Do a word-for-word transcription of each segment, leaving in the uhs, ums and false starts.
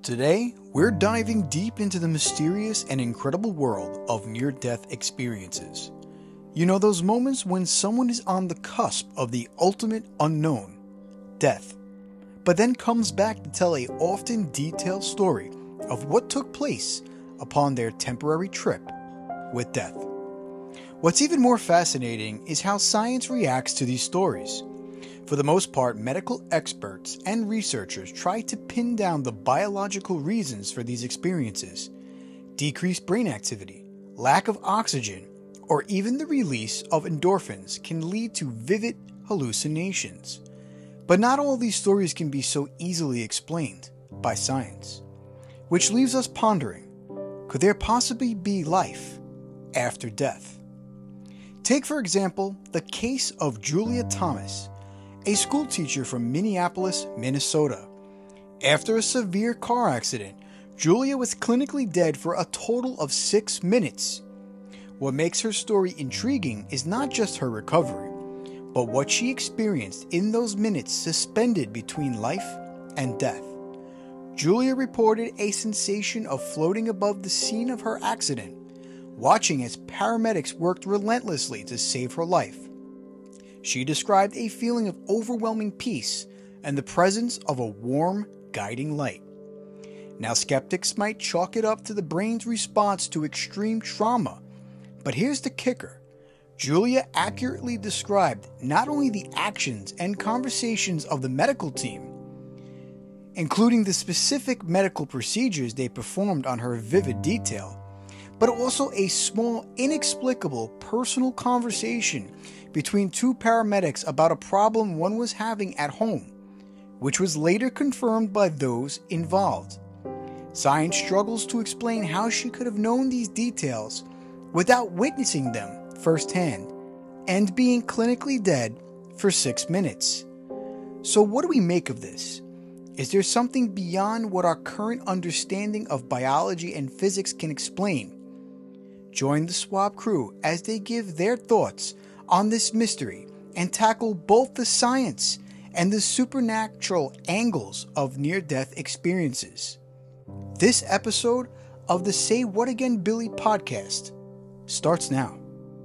Today, we're diving deep into the mysterious and incredible world of near-death experiences. You know those moments when someone is on the cusp of the ultimate unknown, death, but then comes back to tell a often detailed story of what took place upon their temporary trip with death. What's even more fascinating is how science reacts to these stories. For the most part, medical experts and researchers try to pin down the biological reasons for these experiences. Decreased brain activity, lack of oxygen, or even the release of endorphins can lead to vivid hallucinations. But not all these stories can be so easily explained by science. Which leaves us pondering, could there possibly be life after death? Take, for example, the case of Julia Thomas, a school teacher from Minneapolis, Minnesota. After a severe car accident, Julia was clinically dead for a total of six minutes. What makes her story intriguing is not just her recovery, but what she experienced in those minutes suspended between life and death. Julia reported a sensation of floating above the scene of her accident, watching as paramedics worked relentlessly to save her life. She described a feeling of overwhelming peace and the presence of a warm, guiding light. Now, skeptics might chalk it up to the brain's response to extreme trauma, but here's the kicker. Julia accurately described not only the actions and conversations of the medical team, including the specific medical procedures they performed on her vivid detail, but also a small, inexplicable personal conversation between two paramedics about a problem one was having at home, which was later confirmed by those involved. Science struggles to explain how she could have known these details without witnessing them firsthand and being clinically dead for six minutes. So what do we make of this? Is there something beyond what our current understanding of biology and physics can explain? Join the Swab crew as they give their thoughts on this mystery and tackle both the science and the supernatural angles of near-death experiences. This episode of the Say What Again Billy podcast starts now.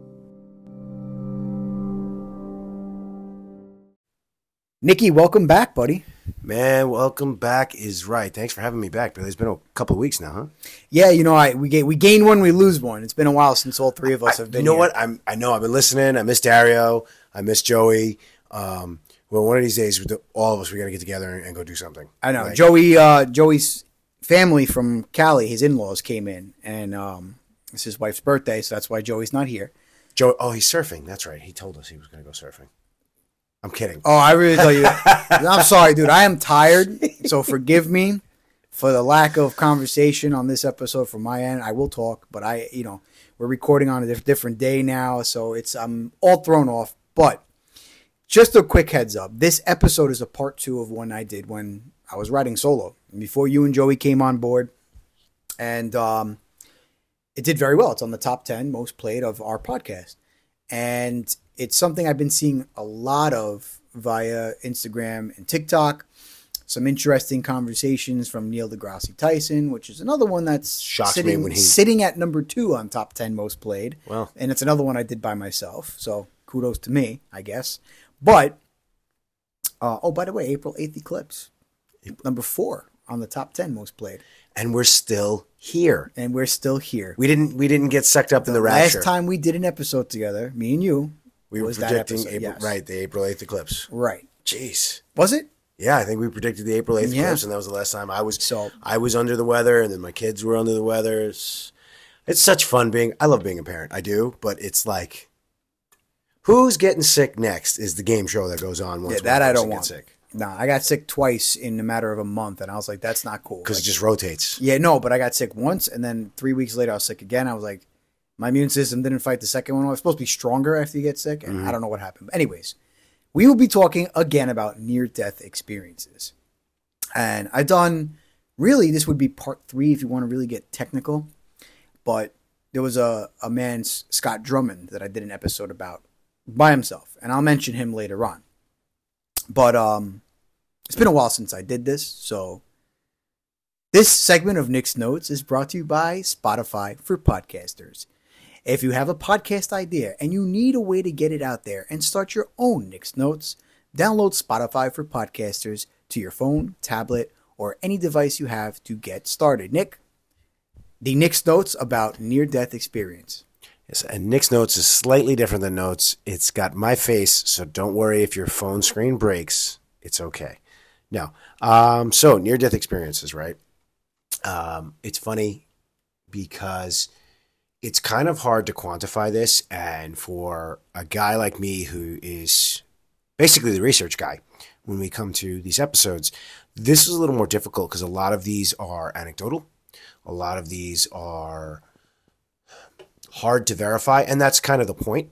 Nikki, welcome back, buddy. Man, welcome back is right. Thanks for having me back, Billy. It's been a couple of weeks now, huh? Yeah, you know, I we gain, we gain one, we lose one. It's been a while since all three of us have I, been You know here. what? I'm, I know I've been listening. I miss Dario. I miss Joey. Um, well, one of these days, all of us, we got to get together and, and go do something. I know. Like, Joey, uh, Joey's family from Cali, his in-laws came in, and um, it's his wife's birthday, so that's why Joey's not here. Joe, oh, he's surfing. That's right. He told us he was going to go surfing. I'm kidding. Oh, I really tell you that. I'm sorry, dude. I am tired, so forgive me for the lack of conversation on this episode from my end. I will talk, but I, you know, we're recording on a diff- different day now, so it's I'm all thrown off. But just a quick heads up. This episode is a part two of one I did when I was riding solo, before you and Joey came on board. And um, it did very well. It's on the top ten most played of our podcast. And it's something I've been seeing a lot of via Instagram and TikTok. Some interesting conversations from Neil deGrasse Tyson, which is another one that's Shocks sitting, me when he... sitting at number two on top ten most played. Well. And it's another one I did by myself. So kudos to me, I guess. But, uh, oh, by the way, April eighth Eclipse, number four on the top ten most played. And we're still here. And we're still here. We didn't We didn't get sucked up in the rapture. Last time we did an episode together, me and you, we were was that predicting episode, April, yes. right, the April eighth eclipse. Right. Jeez. Was it? Yeah, I think we predicted the April eighth Yeah. eclipse, and that was the last time I was So- I was under the weather, and then my kids were under the weather. It's, it's such fun being, I love being a parent. I do, but it's like, who's getting sick next is the game show that goes on once Yeah, that one I person don't want. gets sick. No, I got sick twice in a matter of a month, and I was like, that's not cool. Because Like, it just rotates. yeah, no, but I got sick once, and then three weeks later, I was sick again. I was like, my immune system didn't fight the second one. I was supposed to be stronger after you get sick, and Mm-hmm. I don't know what happened. But anyways, we will be talking again about near-death experiences. And I've done, really, this would be part three if you want to really get technical. But there was a, a man, Scott Drummond, that I did an episode about by himself. And I'll mention him later on. But um, it's been a while since I did this, so This segment of Nick's Notes is brought to you by Spotify for Podcasters. If you have a podcast idea and you need a way to get it out there and start your own Nick's Notes, download Spotify for Podcasters to your phone, tablet, or any device you have to get started. Nick, the Nick's Notes about near-death experience. Yes, and Nick's Notes is slightly different than Notes. It's got my face, so don't worry if your phone screen breaks. It's okay. No. Um, so, near-death experiences, right? Um, it's funny because it's kind of hard to quantify this, and for a guy like me who is basically the research guy, when we come to these episodes, this is a little more difficult because a lot of these are anecdotal. A lot of these are hard to verify, and that's kind of the point.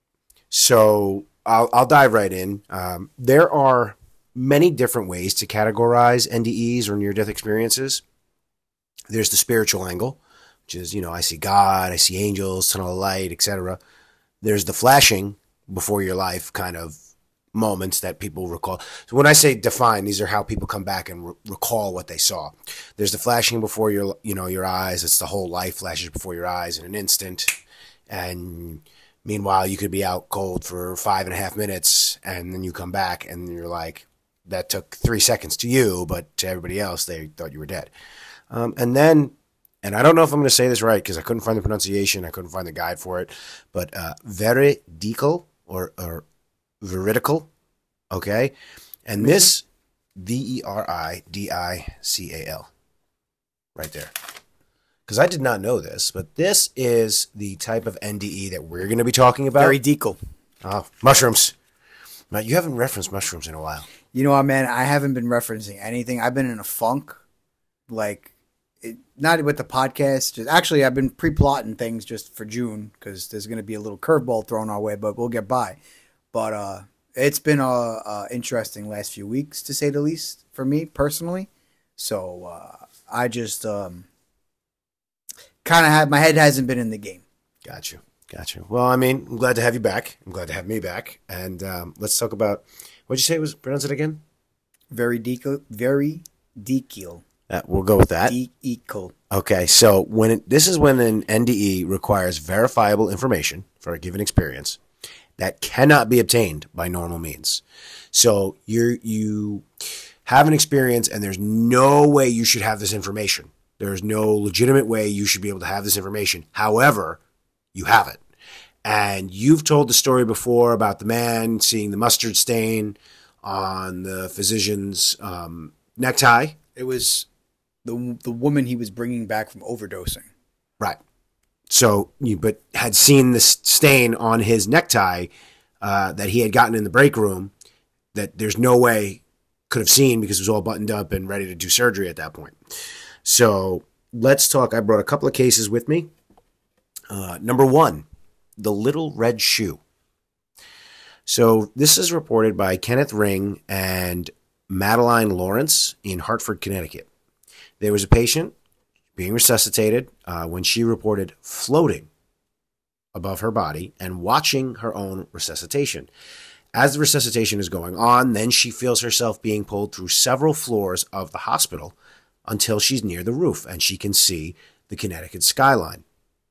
So I'll, I'll dive right in. Um, there are many different ways to categorize N D Es or near-death experiences. There's the spiritual angle, which is, you know, I see God, I see angels, tunnel of light, et cetera. There's the flashing before your life kind of moments that people recall. So when I say define, these are how people come back and re- recall what they saw. There's the flashing before your, you know, your eyes. It's the whole life flashes before your eyes in an instant. And meanwhile, you could be out cold for five and a half minutes, and then you come back and you're like, that took three seconds to you, but to everybody else, they thought you were dead. Um, and then, and I don't know if I'm going to say this right because I couldn't find the pronunciation. I couldn't find the guide for it. But uh, veridical or, or veridical, okay? And this, V E R I D I C A L, right there. Because I did not know this, but this is the type of N D E that we're going to be talking about. Veridical. Oh, mushrooms. Now, you haven't referenced mushrooms in a while. You know what, man? I haven't been referencing anything. I've been in a funk, like, it, not with the podcast. Just actually, I've been pre-plotting things just for June because there's going to be a little curveball thrown our way, but we'll get by. But uh, it's been a, a interesting last few weeks, to say the least, for me personally. So uh, I just um, kind of have my head hasn't been in the game. Got you. Got you. Well, I mean, I'm glad to have you back. I'm glad to have me back. And um, let's talk about, what'd you say it was, pronounce it again? Veridical. Veridical. Uh, we'll go with that. Equal. Okay, so when it, this is when an N D E requires verifiable information for a given experience that cannot be obtained by normal means. So you you have an experience and there's no way you should have this information. There's no legitimate way you should be able to have this information. However, you have it. And you've told the story before about the man seeing the mustard stain on the physician's um, necktie. It was the the woman he was bringing back from overdosing. Right. So you but had seen this stain on his necktie uh, that he had gotten in the break room that there's no way could have seen because it was all buttoned up and ready to do surgery at that point. So let's talk. I brought a couple of cases with me. Uh, number one, the little red shoe. So this is reported by Kenneth Ring and Madeline Lawrence in Hartford, Connecticut. There was a patient being resuscitated uh, when she reported floating above her body and watching her own resuscitation. As the resuscitation is going on, then she feels herself being pulled through several floors of the hospital until she's near the roof and she can see the Connecticut skyline.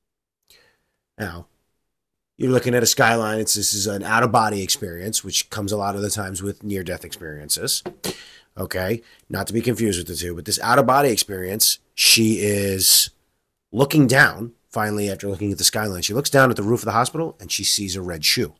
Now, you're looking at a skyline. It's this is an out-of-body experience, which comes a lot of the times with near-death experiences. Okay, not to be confused with the two, but this out-of-body experience, she is looking down, finally, after looking at the skyline. She looks down at the roof of the hospital, and she sees a red shoe.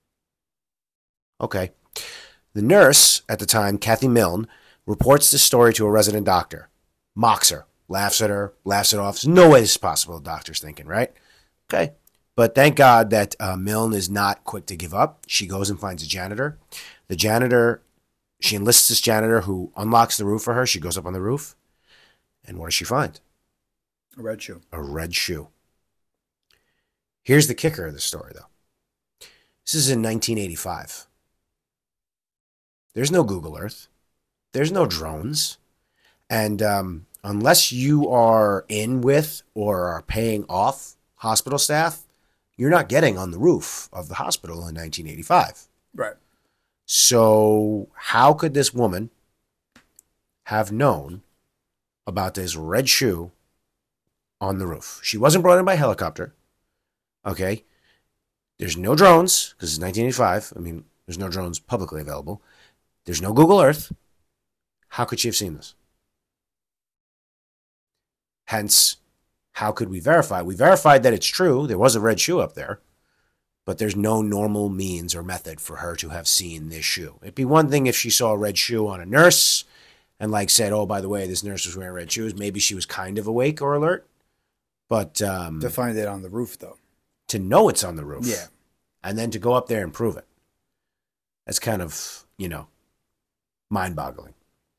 Okay. The nurse at the time, Kathy Milne, reports this story to a resident doctor. Mocks her, laughs at her, laughs it off. There's no way this is possible, the doctor's thinking, right? Okay. But thank God that uh, Milne is not quick to give up. She goes and finds a janitor. The janitor, she enlists this janitor who unlocks the roof for her. She goes up on the roof. And what does she find? A red shoe. A red shoe. Here's the kicker of the story, though. This is in nineteen eighty-five. There's no Google Earth. There's no drones. And um, unless you are in with or are paying off hospital staff, you're not getting on the roof of the hospital in nineteen eighty-five. Right. So how could this woman have known about this red shoe on the roof. She wasn't brought in by helicopter. Okay. There's no drones because it's nineteen eighty-five. I mean, there's no drones publicly available. There's no Google Earth. How could she have seen this? Hence, how could we verify? We verified that it's true. There was a red shoe up there, but there's no normal means or method for her to have seen this shoe. It'd be one thing if she saw a red shoe on a nurse and like said, oh, by the way, this nurse was wearing red shoes. Maybe she was kind of awake or alert. But um, to find it on the roof, though. To know it's on the roof. Yeah. And then to go up there and prove it. That's kind of, you know, mind-boggling.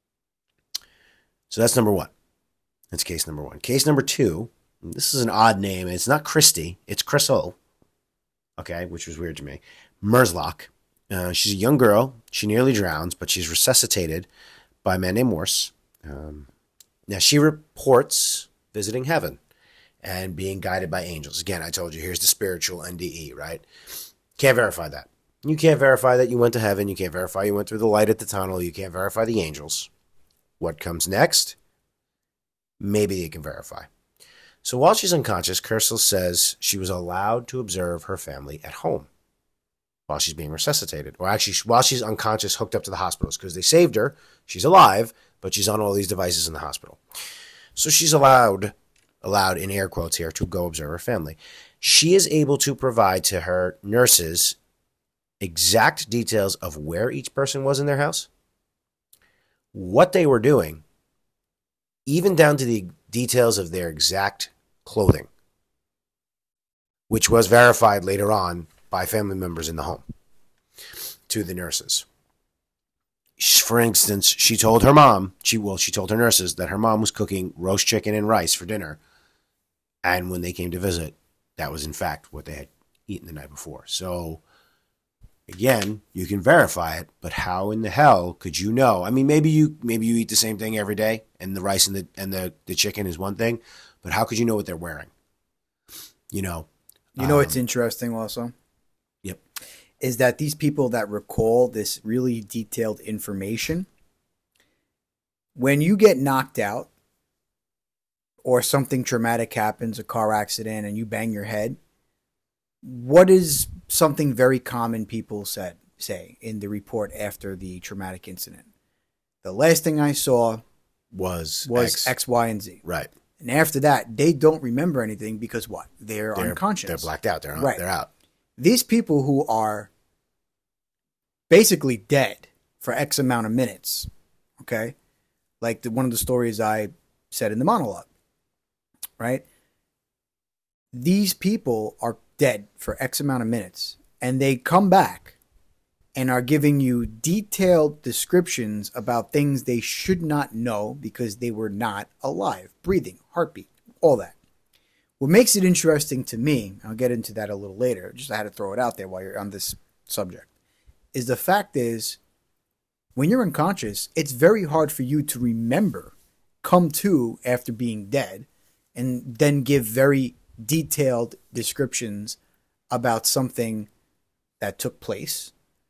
So that's number one. That's case number one. Case number two, this is an odd name. It's not Christy. It's Crystal. Okay, which was weird to me. Merzlock. Uh, she's a young girl. She nearly drowns, but she's resuscitated by a man named Morse. Um, now, she reports visiting heaven and being guided by angels. Again, I told you, here's the spiritual N D E, right? Can't verify that. You can't verify that you went to heaven. You can't verify you went through the light at the tunnel. You can't verify the angels. What comes next? Maybe you can verify. So while she's unconscious, Kersel says she was allowed to observe her family at home while she's being resuscitated. Or actually, while she's unconscious, hooked up to the hospitals, because they saved her. She's alive, but she's on all these devices in the hospital. So she's allowed, allowed in air quotes here, to go observe her family. She is able to provide to her nurses exact details of where each person was in their house, what they were doing, even down to the details of their exact clothing, which was verified later on by family members in the home to the nurses. For instance, she told her mom, she well, she told her nurses that her mom was cooking roast chicken and rice for dinner. And when they came to visit, that was in fact what they had eaten the night before. So again, you can verify it, but how in the hell could you know? I mean, maybe you maybe you eat the same thing every day, and the rice and the and the, the chicken is one thing, but how could you know what they're wearing? You know, you know um, what's interesting also? Yep, is that these people that recall this really detailed information, when you get knocked out or something traumatic happens, a car accident, and you bang your head, what is something very common people said say in the report after the traumatic incident? The last thing I saw was was X. X, Y, and Z. Right. And after that, they don't remember anything because what? They're, They're unconscious. They're blacked out. They're, right. they're out. These people who are basically dead for X amount of minutes, okay? Like the, one of the stories I said in the monologue, right? These people are dead for X amount of minutes, and they come back and are giving you detailed descriptions about things they should not know because they were not alive, breathing, heartbeat, all that. What makes it interesting to me, I'll get into that a little later, just I had to throw it out there while you're on this subject, is the fact is, when you're unconscious, it's very hard for you to remember, come to after being dead, and then give very detailed descriptions about something that took place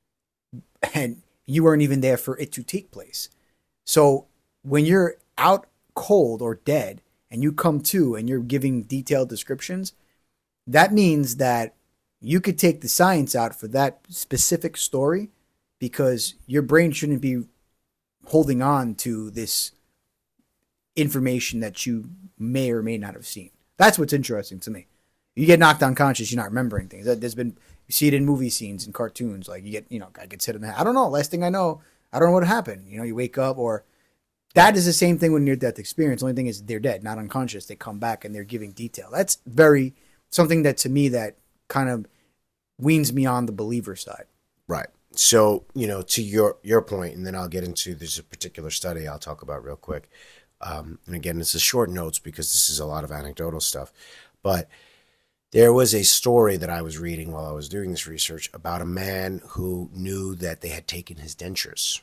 and you weren't even there for it to take place. So when you're out cold or dead and you come to and you're giving detailed descriptions, that means that you could take the science out for that specific story because your brain shouldn't be holding on to this information that you may or may not have seen. That's what's interesting to me. You get knocked unconscious, you're not remembering things. There's been, you see it in movie scenes and cartoons. Like you get, you know, guy gets hit in the head. I don't know. Last thing I know, I don't know what happened. You know, you wake up, or that is the same thing with near-death experience. The only thing is they're dead, not unconscious. They come back and they're giving detail. That's very something that to me that kind of weans me on the believer side. Right. So, you know, to your your point, and then I'll get into there's a particular study I'll talk about real quick. Um, and again, this is short notes because this is a lot of anecdotal stuff. But there was a story that I was reading while I was doing this research about a man who knew that they had taken his dentures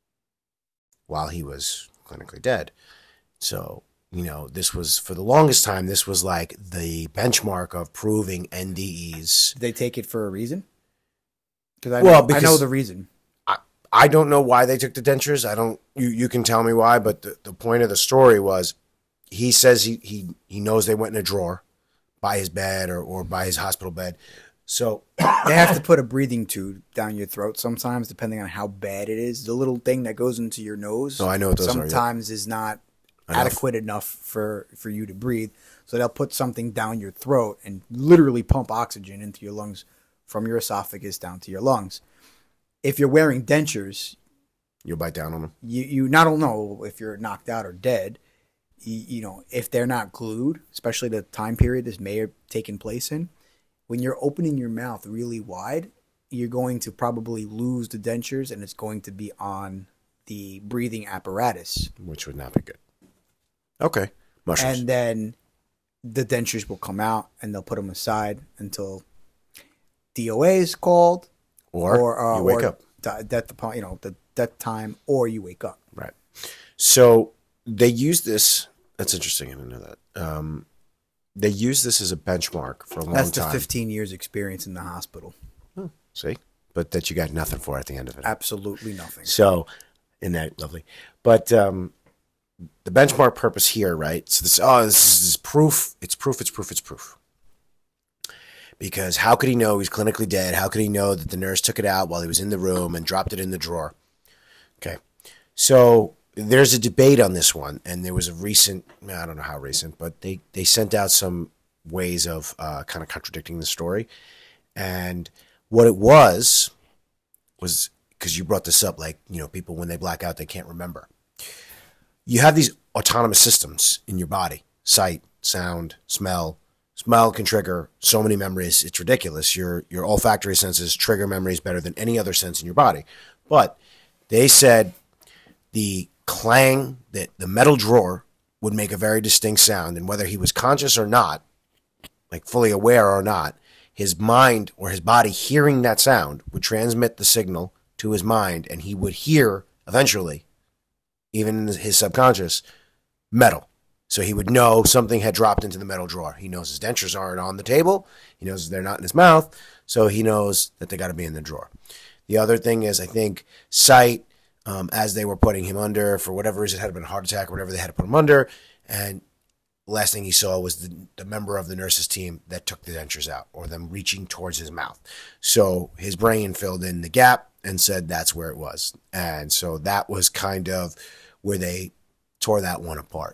while he was clinically dead. So, you know, this was, for the longest time, this was like the benchmark of proving N D Es. Did they take it for a reason? Because I, well, know, because I know the reason. I, I don't know why they took the dentures. I don't. You you can tell me why, but the, the point of the story was, he says he he he knows they went in a drawer by his bed or or by his hospital bed. So they have to put a breathing tube down your throat sometimes, depending on how bad it is. The little thing that goes into your nose. Oh, I know what those sometimes are, yeah. is not enough. adequate enough for for you to breathe. So they'll put something down your throat and literally pump oxygen into your lungs from your esophagus down to your lungs. If you're wearing dentures, you'll bite down on them. You you not only know if you're knocked out or dead. You, you know, if they're not glued, especially the time period this may have taken place in. When you're opening your mouth really wide, you're going to probably lose the dentures, and it's going to be on the breathing apparatus. Which would not be good. Okay. Mushrooms. And then the dentures will come out, and they'll put them aside until D O A is called. Or, or uh, you wake or up. Death, you know, the death time, or you wake up. Right. So they use this. That's interesting. I didn't know that. Um, They use this as a benchmark for a long time. That's the fifteen years experience in the hospital. Oh, see? But that you got nothing for at the end of it. Absolutely nothing. So, isn't that lovely? But um, the benchmark purpose here, right? So this, oh, this is, this is proof. It's proof, it's proof, it's proof. Because how could he know he's clinically dead? How could he know that the nurse took it out while he was in the room and dropped it in the drawer? Okay. So there's a debate on this one, and there was a recent, I don't know how recent, but they, they sent out some ways of uh, kind of contradicting the story. And what it was, was, because you brought this up, like, you know, people, when they black out, they can't remember. You have these autonomous systems in your body, sight, sound, smell. Smell can trigger so many memories, it's ridiculous. Your, your olfactory senses trigger memories better than any other sense in your body. But they said the clang, that the metal drawer would make a very distinct sound, and whether he was conscious or not, like fully aware or not, his mind or his body hearing that sound would transmit the signal to his mind, and he would hear eventually, even in his subconscious, metal. So he would know something had dropped into the metal drawer. He knows his dentures aren't on the table. He knows they're not in his mouth, so he knows that they got to be in the drawer. The other thing is, I think, sight. Um, as they were putting him under, for whatever reason, it had been a heart attack or whatever, they had to put him under. And the last thing he saw was the, the member of the nurse's team that took the dentures out, or them reaching towards his mouth. So his brain filled in the gap and said that's where it was. And so that was kind of where they tore that one apart.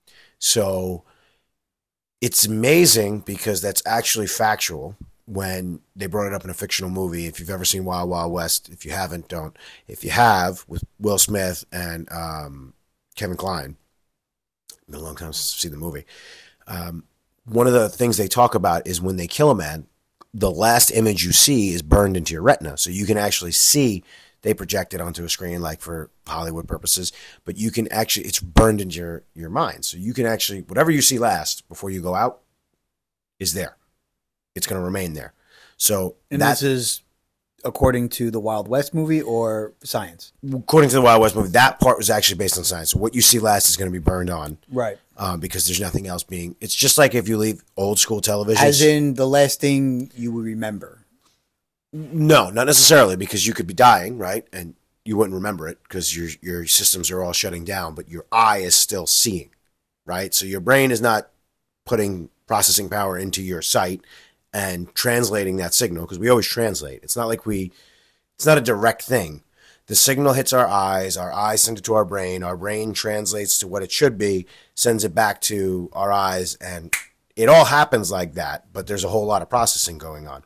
So it's amazing because that's actually factual. When they brought it up in a fictional movie, if you've ever seen Wild Wild West, if you haven't, don't. If you have, with Will Smith and um, Kevin Kline, it's been a long time since I've seen the movie. Um, one of the things they talk about is when they kill a man, the last image you see is burned into your retina. So you can actually see, they project it onto a screen like for Hollywood purposes, but you can actually, it's burned into your, your mind. So you can actually, whatever you see last before you go out is there. It's going to remain there. So and this is according to the Wild West movie or science? According to the Wild West movie, that part was actually based on science. So what you see last is going to be burned on. Right. Um, because there's nothing else being... It's just like if you leave old school television. As in the last thing you would remember. No, not necessarily, because you could be dying, right? And you wouldn't remember it because your your systems are all shutting down, but your eye is still seeing, right? So your brain is not putting processing power into your sight and translating that signal, because we always translate. It's not like we, it's not a direct thing. The signal hits our eyes, our eyes send it to our brain, our brain translates to what it should be, sends it back to our eyes, and it all happens like that, but there's a whole lot of processing going on.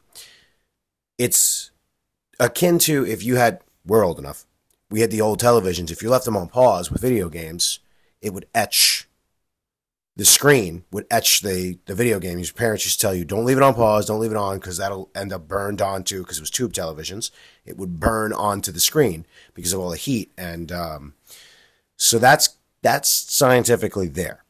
It's akin to if you had, we're old enough, we had the old televisions, if you left them on pause with video games, it would etch. The screen would etch the, the video game. Your parents used to tell you, don't leave it on pause, don't leave it on, because that'll end up burned onto, because it was tube televisions, it would burn onto the screen because of all the heat. And um, so that's that's scientifically there.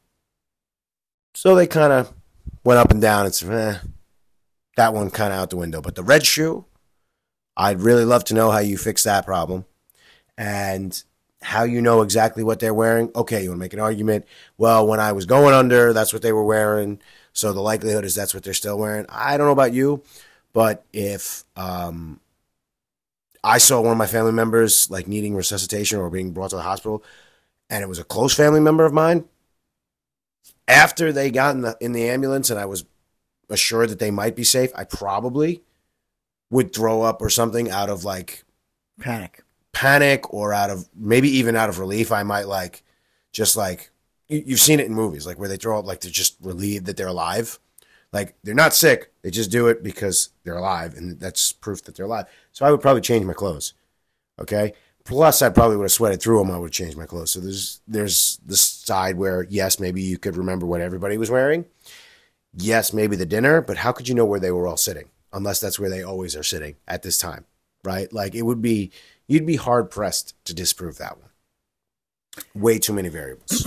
So they kind of went up and down and said, eh, that one kind of out the window. But the red shoe, I'd really love to know how you fix that problem. And how you know exactly what they're wearing. Okay, you want to make an argument. Well, when I was going under, that's what they were wearing. So the likelihood is that's what they're still wearing. I don't know about you, but if um, I saw one of my family members like needing resuscitation or being brought to the hospital, and it was a close family member of mine. After they got in the in the ambulance and I was assured that they might be safe, I probably would throw up or something out of like Panic. panic or out of maybe even out of relief. I might like just like you, you've seen it in movies like where they throw up like they're just relieved that they're alive. Like they're not sick. They just do it because they're alive, and that's proof that they're alive. So I would probably change my clothes. Okay. Plus, I probably would have sweated through them. I would have changed my clothes. So there's there's the side where yes, maybe you could remember what everybody was wearing. Yes, maybe the dinner, but how could you know where they were all sitting? Unless that's where they always are sitting at this time, right? Like it would be, you'd be hard pressed to disprove that one. Way too many variables.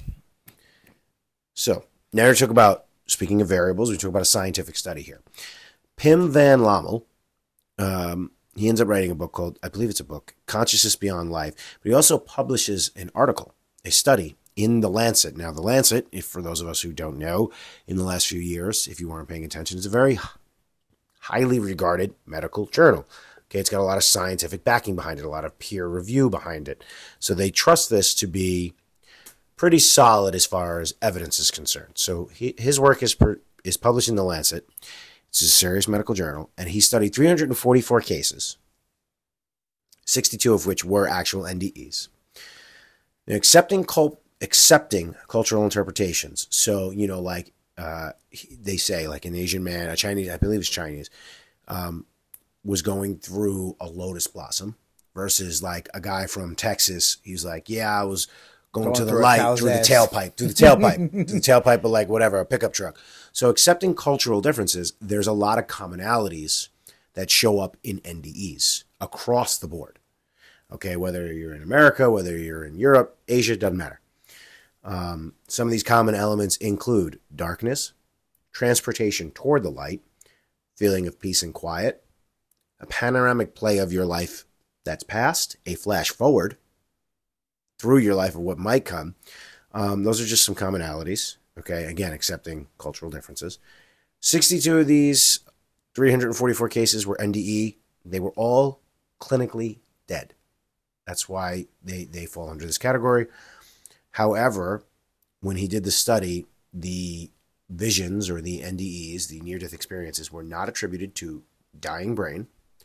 So now we talk about, speaking of variables, we talk about a scientific study here. Pim van Lommel, um, he ends up writing a book called, I believe it's a book, Consciousness Beyond Life, but he also publishes an article, a study in The Lancet. Now, The Lancet, if for those of us who don't know, in the last few years, if you weren't paying attention, is a very highly regarded medical journal. Okay, it's got a lot of scientific backing behind it, a lot of peer review behind it. So they trust this to be pretty solid as far as evidence is concerned. So he, his work is per, is published in The Lancet. It's a serious medical journal, and he studied three hundred forty-four cases, sixty-two of which were actual N D Es. Now, accepting cult, accepting cultural interpretations. So, you know, like uh, they say, like an Asian man, a Chinese, I believe it's Chinese, um, was going through a lotus blossom versus like a guy from Texas. He's like, yeah, I was going, going to the light through ass. the tailpipe, through the tailpipe, through the tailpipe, but like whatever, a pickup truck. So accepting cultural differences, there's a lot of commonalities that show up in N D Es across the board. Okay, whether you're in America, whether you're in Europe, Asia, doesn't matter. Um, some of these common elements include darkness, transportation toward the light, feeling of peace and quiet, a panoramic play of your life that's past, a flash forward through your life of what might come. Um, those are just some commonalities. Okay, again, accepting cultural differences. sixty-two of these three hundred forty-four cases were N D E. They were all clinically dead. That's why they, they fall under this category. However, when he did the study, the visions or the N D Es, the near-death experiences, were not attributed to dying brain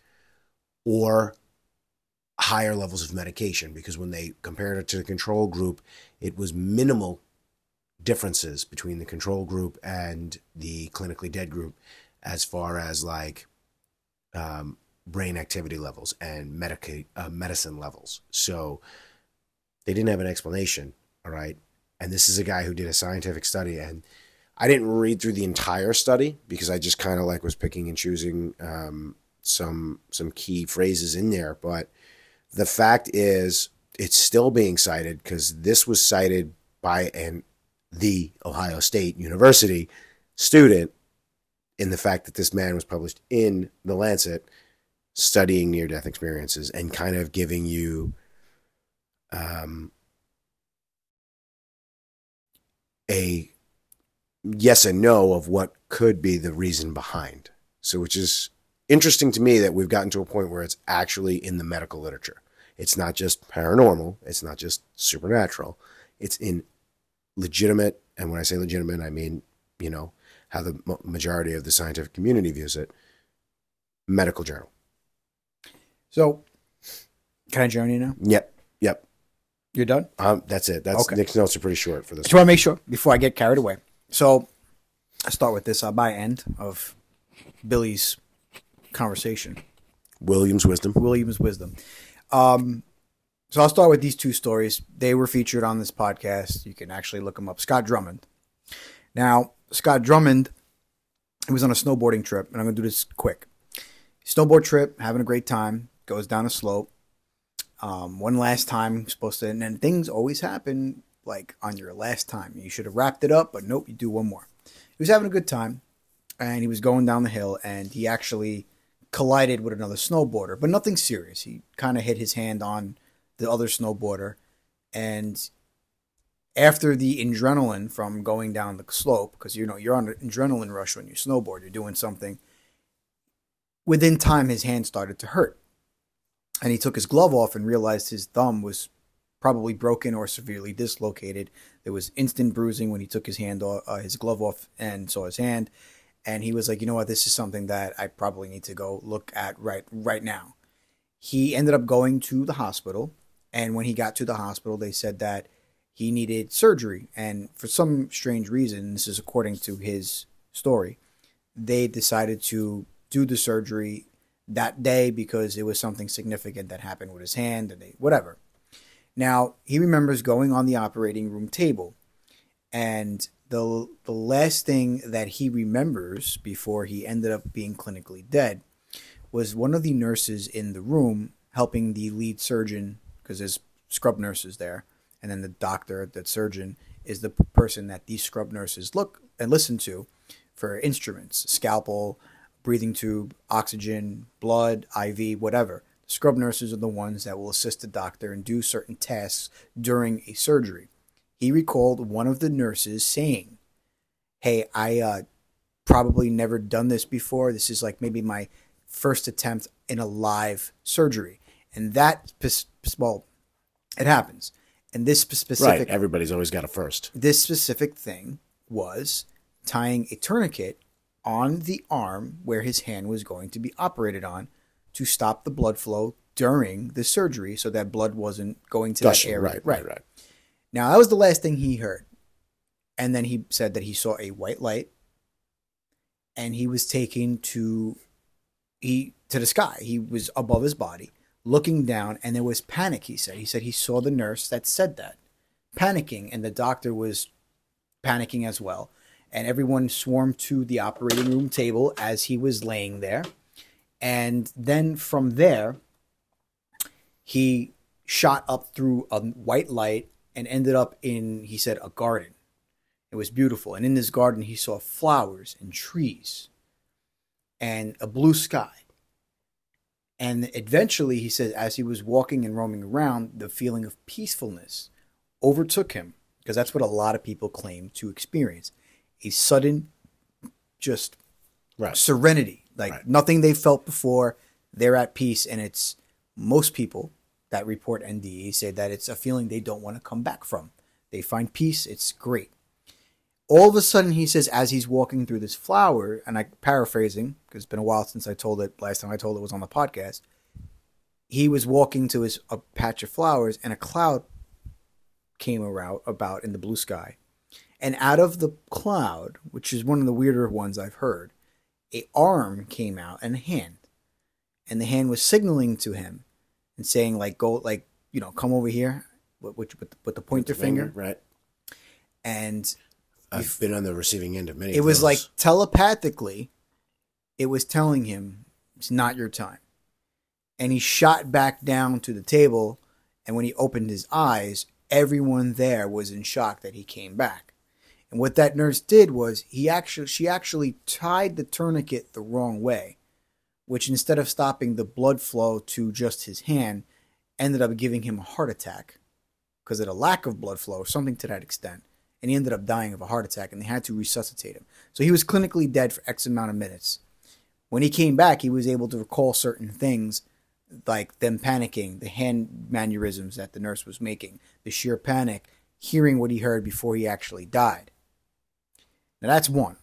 or higher levels of medication, because when they compared it to the control group, it was minimal differences between the control group and the clinically dead group as far as like um, brain activity levels and medica- uh, medicine levels. So they didn't have an explanation, all right? And this is a guy who did a scientific study, and I didn't read through the entire study because I just kind of like was picking and choosing um, some some key phrases in there. But the fact is, it's still being cited because this was cited by an the Ohio State University student in the fact that this man was published in The Lancet studying near-death experiences and kind of giving you um, a yes and no of what could be the reason behind. So, which is interesting to me that we've gotten to a point where it's actually in the medical literature. It's not just paranormal. It's not just supernatural. It's in legitimate, and when I say legitimate, I mean, you know, how the majority of the scientific community views it, medical journal. So, can I join you now? Yep, yep. You're done? Um, that's it. That's okay. Nick's notes are pretty short for this. Just want to make sure before I get carried away. So, I start with this uh, by end of Billy's conversation. William's wisdom. William's wisdom. Um, so I'll start with these two stories. They were featured on this podcast. You can actually look them up. Scott Drummond. Now, Scott Drummond, he was on a snowboarding trip, and I'm going to do this quick. Snowboard trip, having a great time, goes down a slope. Um, one last time, supposed to, and then things always happen like on your last time. You should have wrapped it up, but nope, you do one more. He was having a good time, and he was going down the hill, and he actually collided with another snowboarder, but nothing serious. He kind of hit his hand on the other snowboarder, and after the adrenaline from going down the slope, because you know you're on an adrenaline rush when you snowboard, you're doing something. Within time, his hand started to hurt. and he took his glove off and realized his thumb was probably broken or severely dislocated. There was instant bruising when he took his hand off, uh, his glove off and saw his hand. And he was like, you know what, this is something that I probably need to go look at right right now. He ended up going to the hospital. And when he got to the hospital, they said that he needed surgery. And for some strange reason, this is according to his story, they decided to do the surgery that day because it was something significant that happened with his hand and they, whatever. Now, he remembers going on the operating room table, and the the last thing that he remembers before he ended up being clinically dead was one of the nurses in the room helping the lead surgeon, because there's scrub nurses there, and then the doctor, the surgeon, is the person that these scrub nurses look and listen to for instruments, scalpel, breathing tube, oxygen, blood, I V, whatever. Scrub nurses are the ones that will assist the doctor and do certain tasks during a surgery. He recalled one of the nurses saying, hey, I uh, probably never done this before. This is like maybe my first attempt in a live surgery. And that, well, it happens. And this specific... Right, everybody's always got a first. This specific thing was tying a tourniquet on the arm where his hand was going to be operated on to stop the blood flow during the surgery so that blood wasn't going to Gushing, that area. Right, right, right. Now, that was the last thing he heard. And then he said that he saw a white light and he was taken to he to the sky. He was above his body, looking down, and there was panic, he said. He said he saw the nurse that said that, panicking, and the doctor was panicking as well. And everyone swarmed to the operating room table as he was laying there. And then from there, he shot up through a white light and ended up in, he said, a garden. It was beautiful. And in this garden, he saw flowers and trees and a blue sky. And eventually, he said, as he was walking and roaming around, the feeling of peacefulness overtook him, because that's what a lot of people claim to experience. A sudden, just right. serenity, like right. nothing they felt before. They're at peace, and it's most people that report N D E say that it's a feeling they don't want to come back from. They find peace. It's great. All of a sudden, he says, as he's walking through this flower, and I'm paraphrasing because it's been a while since I told it. Last time I told it was on the podcast. He was walking to his a patch of flowers, and a cloud came around about in the blue sky. And out of the cloud, which is one of the weirder ones I've heard, a arm came out and a hand. And the hand was signaling to him and saying, like, go, like, you know, come over here with, with, with, the, with the pointer finger, finger. Right. And I've been on the receiving end of many It of was those. like telepathically, it was telling him, it's not your time. And he shot back down to the table. And when he opened his eyes, everyone there was in shock that he came back. And what that nurse did was he actually she actually tied the tourniquet the wrong way, which instead of stopping the blood flow to just his hand, ended up giving him a heart attack because of the lack of blood flow or something to that extent. And he ended up dying of a heart attack, and they had to resuscitate him. So he was clinically dead for X amount of minutes. When he came back, he was able to recall certain things, like them panicking, the hand mannerisms that the nurse was making, the sheer panic, hearing what he heard before he actually died. Now that's one.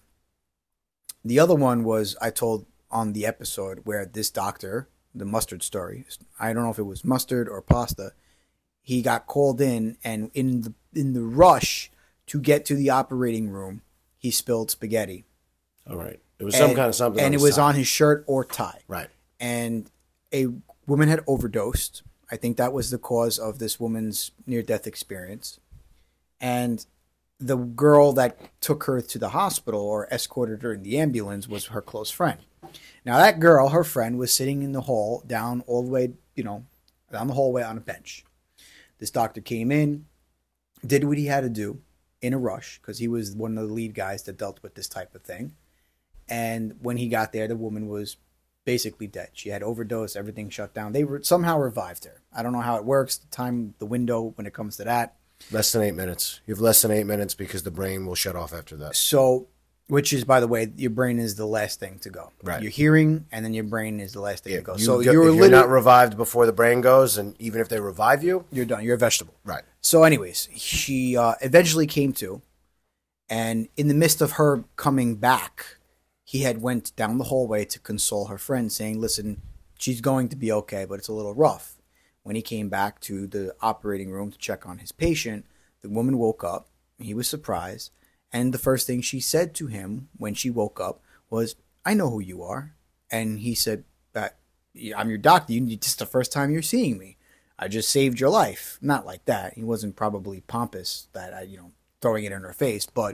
The other one was I told on the episode where this doctor, the mustard story, I don't know if it was mustard or pasta, he got called in, and in the in the rush to get to the operating room, he spilled spaghetti. All right. It was some and, kind of something. And on it was side. on his shirt or tie. Right. And a woman had overdosed. I think that was the cause of this woman's near-death experience. And the girl that took her to the hospital or escorted her in the ambulance was her close friend. Now, that girl, her friend, was sitting in the hall down all the way, you know, down the hallway on a bench. This doctor came in, did what he had to do in a rush because he was one of the lead guys that dealt with this type of thing. And when he got there, the woman was basically dead. She had overdosed, everything shut down. They re- somehow revived her. I don't know how it works, the time, the window when it comes to that. Less than eight minutes. You have less than eight minutes because the brain will shut off after that. So Which is, by the way, your brain is the last thing to go. Right. Your hearing, and then your brain is the last thing Yeah, to go. you So go- you're if you're literally not revived before the brain goes, and even if they revive you, you're done. You're a vegetable. right? So, anyways, she uh, eventually came to, and in the midst of her coming back, he had went down the hallway to console her friend, saying, "Listen, she's going to be okay, but it's a little rough." When he came back to the operating room to check on his patient, the woman woke up. He was surprised. And the first thing she said to him when she woke up was, "I know who you are." And he said, "That I'm your doctor. You, it's the first time you're seeing me. I just saved your life." Not like that. He wasn't probably pompous that I, you know, throwing it in her face. But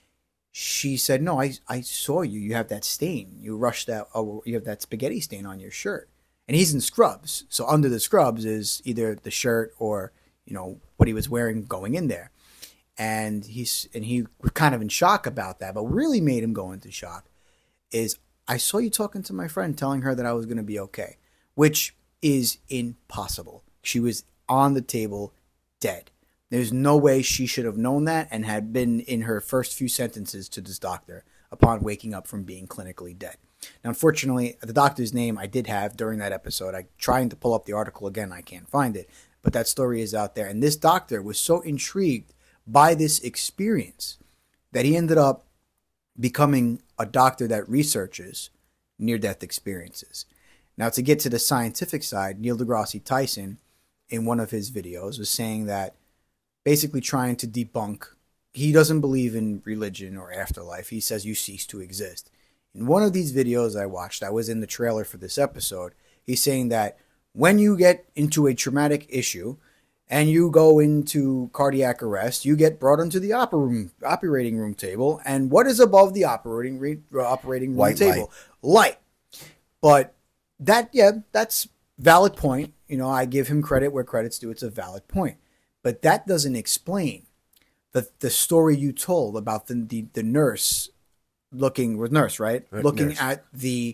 she said, "No, I, I saw you. You have that stain. You rushed that. Oh, you have that spaghetti stain on your shirt." And he's in scrubs. So under the scrubs is either the shirt or, you know, what he was wearing going in there. And he's and he was kind of in shock about that. But what really made him go into shock is, "I saw you talking to my friend, telling her that I was going to be okay," which is impossible. She was on the table, dead. There's no way she should have known that and had been in her first few sentences to this doctor upon waking up from being clinically dead. Now, unfortunately, the doctor's name I did have during that episode. I trying to pull up the article again. I can't find it. But that story is out there. And this doctor was so intrigued by this experience that he ended up becoming a doctor that researches near-death experiences. Now, to get to the scientific side, Neil deGrasse Tyson, in one of his videos, was saying that basically trying to debunk, he doesn't believe in religion or afterlife. He says you cease to exist. In one of these videos I watched, I was in the trailer for this episode, he's saying that when you get into a traumatic issue and you go into cardiac arrest, you get brought into the opera room, operating room table, and what is above the operating re, uh, operating room White table? Light. But that, yeah, that's valid point. You know, I give him credit where credit's due. It's a valid point. But that doesn't explain the the story you told about the the, the nurse looking with nurse, right? Right, looking nurse. at the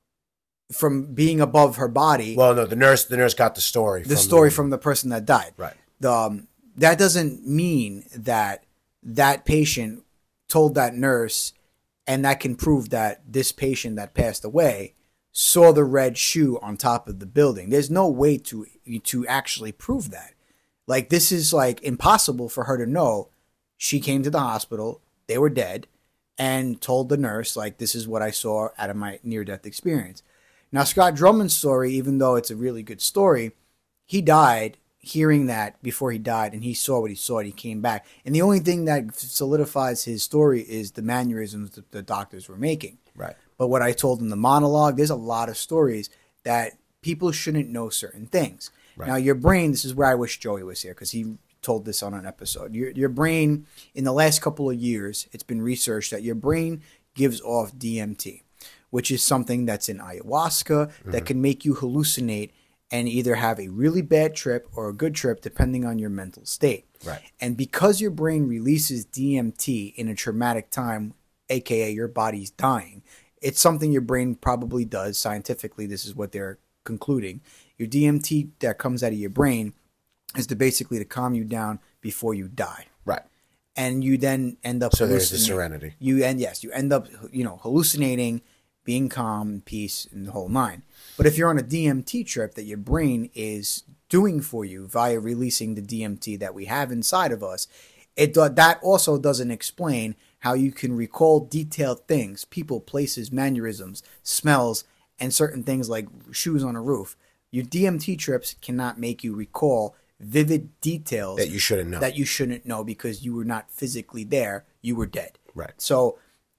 from being above her body. Well, no, the nurse, the nurse got the story. The from story the, from the person that died. right. The, um, that doesn't mean that that patient told that nurse, and that can prove that this patient that passed away saw the red shoe on top of the building. There's no way to to actually prove that. Like, this is like impossible for her to know. She came to the hospital, they were dead, and told the nurse, like, this is what I saw out of my near-death experience. Now, Scott Drummond's story, even though it's a really good story, he died hearing that before he died, and he saw what he saw, and he came back. And the only thing that solidifies his story is the mannerisms that the doctors were making. Right. But what I told in the monologue, there's a lot of stories that people shouldn't know certain things. Right. Now, your brain, this is where I wish Joey was here, because he told this on an episode. Your, your brain, in the last couple of years, it's been researched that your brain gives off D M T, which is something that's in ayahuasca mm-hmm. that can make you hallucinate and either have a really bad trip or a good trip depending on your mental state. Right. And because your brain releases D M T in a traumatic time, aka your body's dying, it's something your brain probably does scientifically. This is what they're concluding. Your D M T that comes out of your brain is to basically to calm you down before you die. Right. And you then end up so there's the serenity. You and yes, you end up you know hallucinating, being calm, peace, and the whole nine. But if you're on a D M T trip that your brain is doing for you via releasing the D M T that we have inside of us, it that also doesn't explain how you can recall detailed things, people, places, mannerisms, smells, and certain things like shoes on a roof. Your D M T trips cannot make you recall vivid details that you shouldn't know. That you shouldn't know because you were not physically there. You were dead. Right. So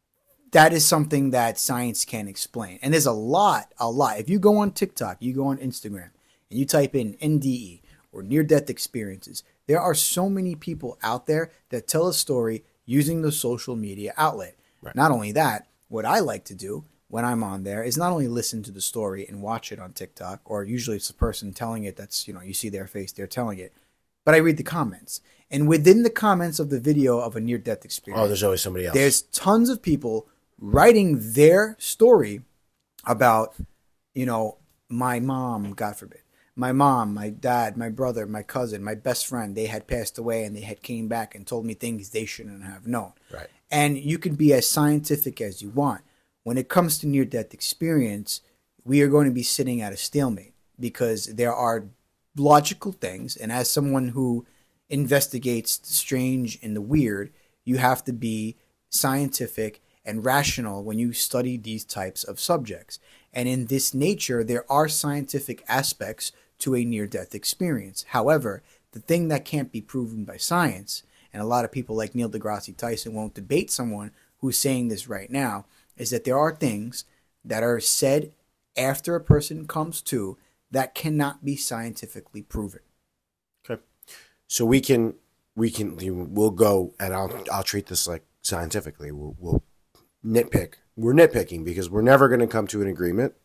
that is something that science can't explain. And there's a lot, a lot. If you go on TikTok, you go on Instagram, and you type in N D E or near-death experiences, there are so many people out there that tell a story using the social media outlet. Right. Not only that, what I like to do when I'm on there is not only listen to the story and watch it on TikTok, or usually it's the person telling it that's, you know, you see their face, they're telling it, but I read the comments. And within the comments of the video of a near-death experience, oh, there's always somebody else. There's tons of people writing their story about, you know, my mom, God forbid, my mom, my dad, my brother, my cousin, my best friend, they had passed away and they had came back and told me things they shouldn't have known. Right. And you can be as scientific as you want. When it comes to near-death experience, we are going to be sitting at a stalemate because there are logical things. And as someone who investigates the strange and the weird, you have to be scientific and rational when you study these types of subjects. And in this nature, there are scientific aspects to a near-death experience. However, the thing that can't be proven by science, and a lot of people like Neil deGrasse Tyson won't debate someone who's saying this right now, is that there are things that are said after a person comes to that cannot be scientifically proven. Okay. So we can, we can, we'll go, and I'll, I'll treat this like scientifically. We'll, we'll nitpick. We're nitpicking because we're never going to come to an agreement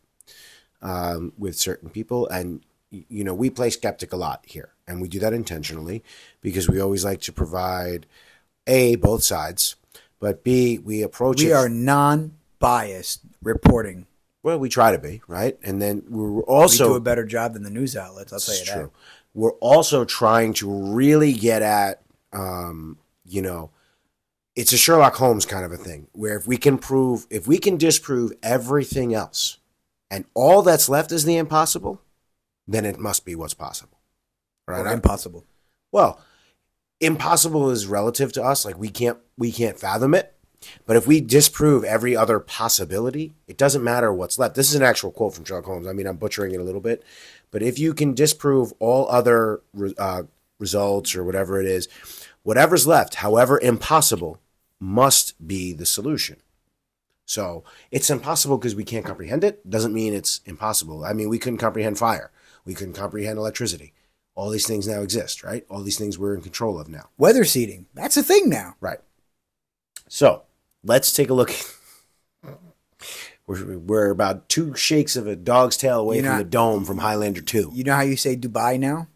um, with certain people. And, you know, we play skeptic a lot here. And we do that intentionally because we always like to provide, A, both sides, but B, we approach We it. are non-biased reporting. Well, we try to be, right? And then we're also. We do a better job than the news outlets, I'll tell you It's that. true. We're also trying to really get at, um, you know, it's a Sherlock Holmes kind of a thing where if we can prove, if we can disprove everything else and all that's left is the impossible, then it must be what's possible. Right? Or impossible. Well, impossible is relative to us. Like we can't, we can't fathom it. But if we disprove every other possibility, it doesn't matter what's left. This is an actual quote from Sherlock Holmes. I mean, I'm butchering it a little bit. But if you can disprove all other uh, results or whatever it is, whatever's left, however impossible, must be the solution. So it's impossible because we can't comprehend it. Doesn't mean it's impossible. I mean, we couldn't comprehend fire. We couldn't comprehend electricity. All these things now exist, right? All these things we're in control of now. Weather seeding. That's a thing now. Right. So let's take a look. We're, we're about two shakes of a dog's tail away You know- from the dome from Highlander two. You know how you say Dubai now?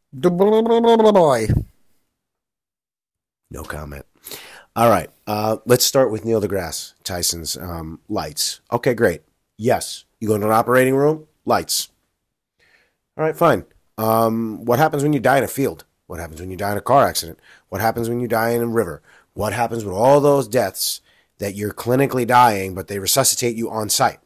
Dubai. No comment. All right. Uh, let's start with Neil deGrasse Tyson's um, lights. Okay, great. Yes. You go into an operating room, lights. All right, fine. Um, what happens when you die in a field? What happens when you die in a car accident? What happens when you die in a river? What happens with all those deaths that you're clinically dying, but they resuscitate you on site?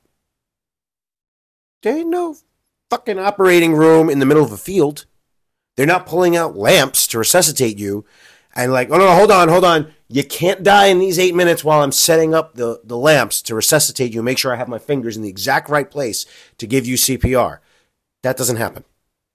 There ain't no fucking operating room in the middle of a field. They're not pulling out lamps to resuscitate you and like, oh, no, no, hold on, hold on. You can't die in these eight minutes while I'm setting up the, the lamps to resuscitate you and make sure I have my fingers in the exact right place to give you C P R. That doesn't happen.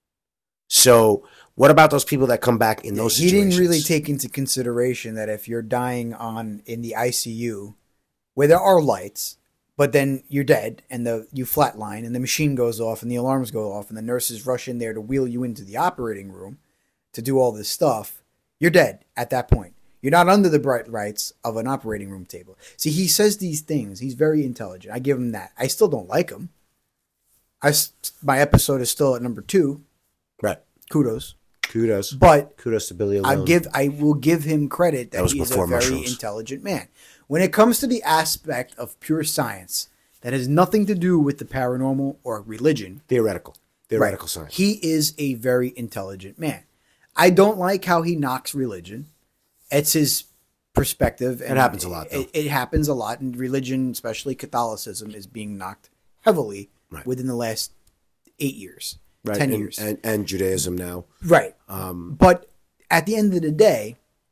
So what about those people that come back in those He situations? didn't really take into consideration that if you're dying on in the I C U, where there are lights, but then you're dead and the you flatline and the machine goes off and the alarms go off and the nurses rush in there to wheel you into the operating room to do all this stuff, you're dead at that point. You're not under the bright lights of an operating room table. See, he says these things. He's very intelligent. I give him that. I still don't like him. I, my episode is still at number two. Right. Kudos. Kudos. But Kudos to Billy I Alone. give I will give him credit that, That was he's a before very mushrooms. intelligent man. When it comes to the aspect of pure science that has nothing to do with the paranormal or religion, Theoretical. Theoretical right, science. he is a very intelligent man. I don't like how he knocks religion. It's his perspective. And It happens a lot, though. It, it happens a lot, and religion, especially Catholicism, is being knocked heavily Right. within the last eight years, Right. ten and, years. And, and Judaism now. Right. Um, But at the end of the day,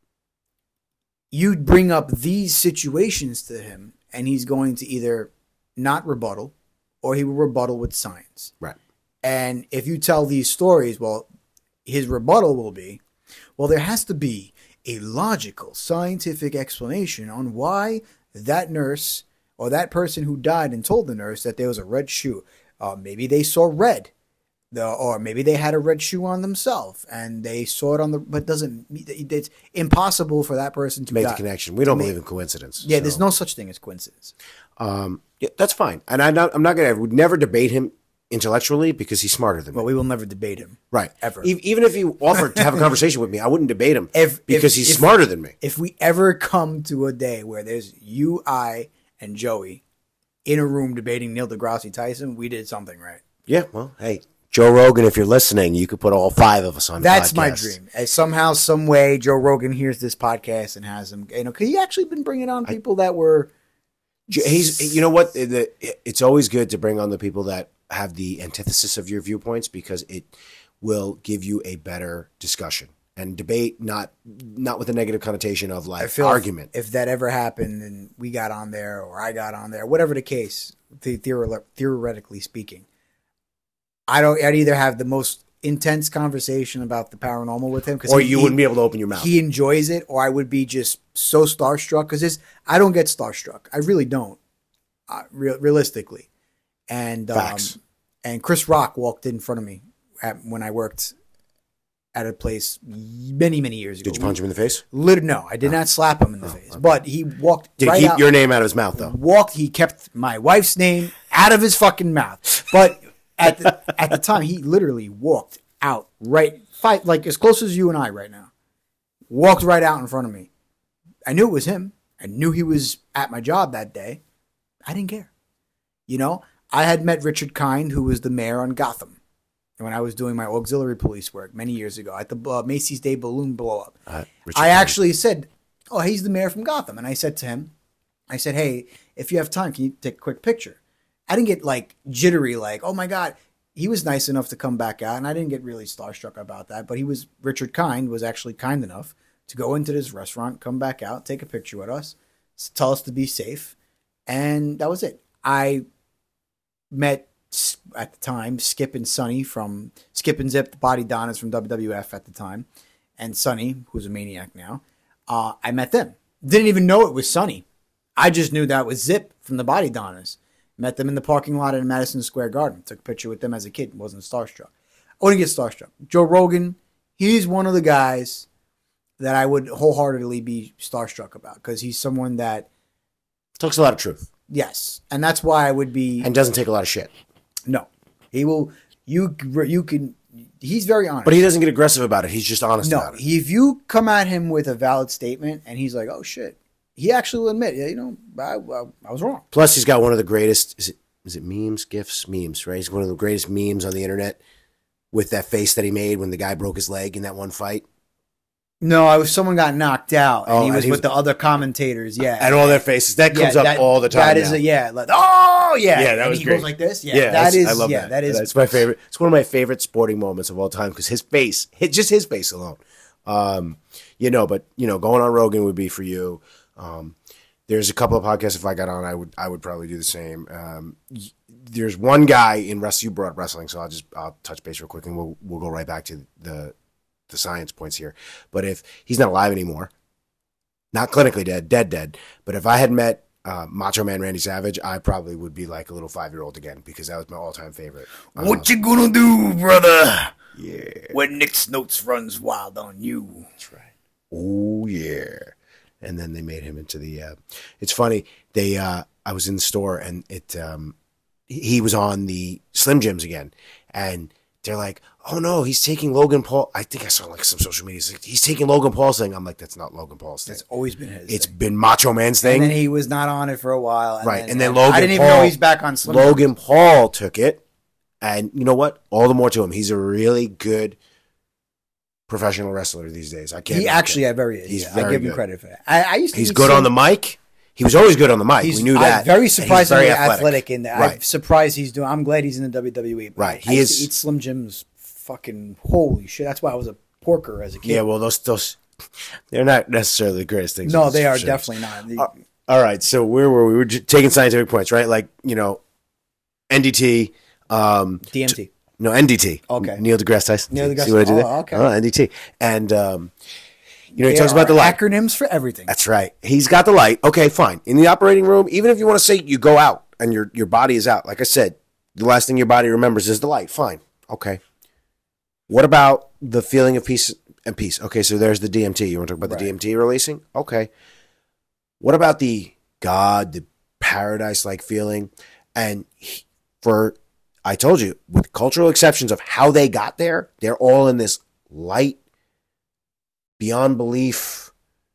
you'd bring up these situations to him, and he's going to either not rebuttal or he will rebuttal with science. right. And if you tell these stories, well, his rebuttal will be, well, there has to be a logical, scientific explanation on why that nurse or that person who died and told the nurse that there was a red shoe. Uh, maybe they saw red. The, or maybe they had a red shoe on themselves and they saw it on the, but doesn't, it's impossible for that person to Make die. the connection. We don't make- believe in coincidence. Yeah, so. there's no such thing as coincidence. Um, yeah, that's fine. And I'm not, I'm not going to, I would never debate him intellectually because he's smarter than me. Well, we will never debate him. Right. Ever. E- even if he offered to have a conversation with me, I wouldn't debate him If- because if- he's if- smarter than me. If we ever come to a day where there's you, I, and Joey in a room debating Neil deGrasse Tyson, we did something right. Yeah. Well, hey, Joe Rogan, if you're listening, you could put all five of us on. That's podcast. my dream. Uh, Somehow, some way, Joe Rogan hears this podcast and has him. You know, because he actually been bringing on people I, that were. He's. You know what? The, it's always good to bring on the people that have the antithesis of your viewpoints because it will give you a better discussion and debate, not not with a negative connotation of like I feel argument. If, if that ever happened and we got on there or I got on there, whatever the case, the, theore- theoretically speaking, I don't. I'd either have the most intense conversation about the paranormal with him, or he, you wouldn't be able to open your mouth. He enjoys it, or I would be just so starstruck because I don't get starstruck. I really don't, uh, re- realistically. And um, and Chris Rock walked in front of me at, when I worked at a place many many years ago. Did you punch him in the face? Lit- no, I did oh. not slap him in the oh, face, okay. But he walked. Did right he keep out, your name out of his mouth though? Walked. He kept my wife's name out of his fucking mouth, but. At the, at the time, he literally walked out right, fight like as close as you and I right now. Walked right out in front of me. I knew it was him. I knew he was at my job that day. I didn't care. You know, I had met Richard Kind, who was the mayor on Gotham, when I was doing my auxiliary police work many years ago at the uh, Macy's Day balloon blow up. Uh, I actually said, "Oh, he's the mayor from Gotham," and I said to him, "I said, hey, if you have time, can you take a quick picture?" I didn't get like jittery, like, oh my God. He was nice enough to come back out, and I didn't get really starstruck about that. But he was, Richard Kind was actually kind enough to go into this restaurant, come back out, take a picture with us, tell us to be safe. And that was it. I met at the time Skip and Sonny from Skip and Zip, the Body Donnas from W W F at the time, and Sonny, who's a maniac now. Uh, I met them. Didn't even know it was Sonny. I just knew that was Zip from the Body Donnas. Met them in the parking lot in Madison Square Garden. Took a picture with them as a kid. Wasn't starstruck. I wouldn't get starstruck. Joe Rogan, he's one of the guys that I would wholeheartedly be starstruck about because he's someone that talks a lot of truth. Yes, and that's why I would be and doesn't take a lot of shit. No, he will. You you can. He's very honest, but he doesn't get aggressive about it. He's just honest no, about it. If you come at him with a valid statement and he's like, "Oh shit." He actually will admit, yeah, you know, I, I, I was wrong. Plus, he's got one of the greatest, is it is it memes, GIFs, memes, right? He's one of the greatest memes on the internet with that face that he made when the guy broke his leg in that one fight. No, I was someone got knocked out, and oh, he was and he with was, the other commentators, yeah. And all their faces. That comes yeah, up that, all the time That is, now. a, yeah. Like, oh, yeah. Yeah, that and was he great. goes like this. Yeah, yeah that is, I love yeah, that. that is. It's my favorite. It's one of my favorite sporting moments of all time because his face, just his face alone. Um, you know, but, you know, going on Rogan would be for you. Um, There's a couple of podcasts if I got on, I would I would probably do the same. Um, there's one guy in wrestling. You brought up wrestling, so I'll just I'll touch base real quick, and we'll we'll go right back to the the science points here. But if he's not alive anymore, not clinically dead, dead dead. But if I had met uh, Macho Man Randy Savage, I probably would be like a little five year old again because that was my all time favorite. What uh, you gonna do, brother? Yeah, when Nick Snotes runs wild on you. That's right. Oh yeah. And then they made him into the. Uh, it's funny. They. Uh, I was in the store and it. Um, he was on the Slim Jims again, and they're like, "Oh no, he's taking Logan Paul." I think I saw like some social media. Like, he's taking Logan Paul's thing. I'm like, that's not Logan Paul's thing. That's always been his. It's thing. been Macho Man's thing. And then he was not on it for a while. And right, then, and then Logan. I didn't Paul, even know he's back on Slim. Logan Jims. Paul took it, and you know what? All the more to him. He's a really good professional wrestler these days. I can't. He actually had very. He's yeah, very I give good. him credit for that. I, I used to. He's good on the mic. He was always good on the mic. He's, we knew that. I'm very surprisingly very athletic. athletic in that. Right. I'm surprised he's doing. I'm glad he's in the W W E. Right. He I used is. To eat Slim Jims. Fucking holy shit! That's why I was a porker as a kid. Yeah. Well, those those they're not necessarily the greatest things. No, they are definitely not. Uh, all right. So where were we? We were just taking scientific points, right? Like you know, N D T, um, D M T. T- No, N D T. Okay. Neil deGrasse Tyson. Neil deGrasse Tyson. See what I did there? Oh, okay. Oh, N D T. And, um, you know, he there talks about the light. Acronyms for everything. That's right. He's got the light. Okay, fine. In the operating room, even if you want to say you go out and your, your body is out, like I said, the last thing your body remembers is the light. Fine. Okay. What about the feeling of peace and peace? Okay, so there's the D M T. You want to talk about right. the D M T releasing? Okay. What about the God, the paradise-like feeling? And he, for... I told you, with cultural exceptions of how they got there, they're all in this light, beyond belief,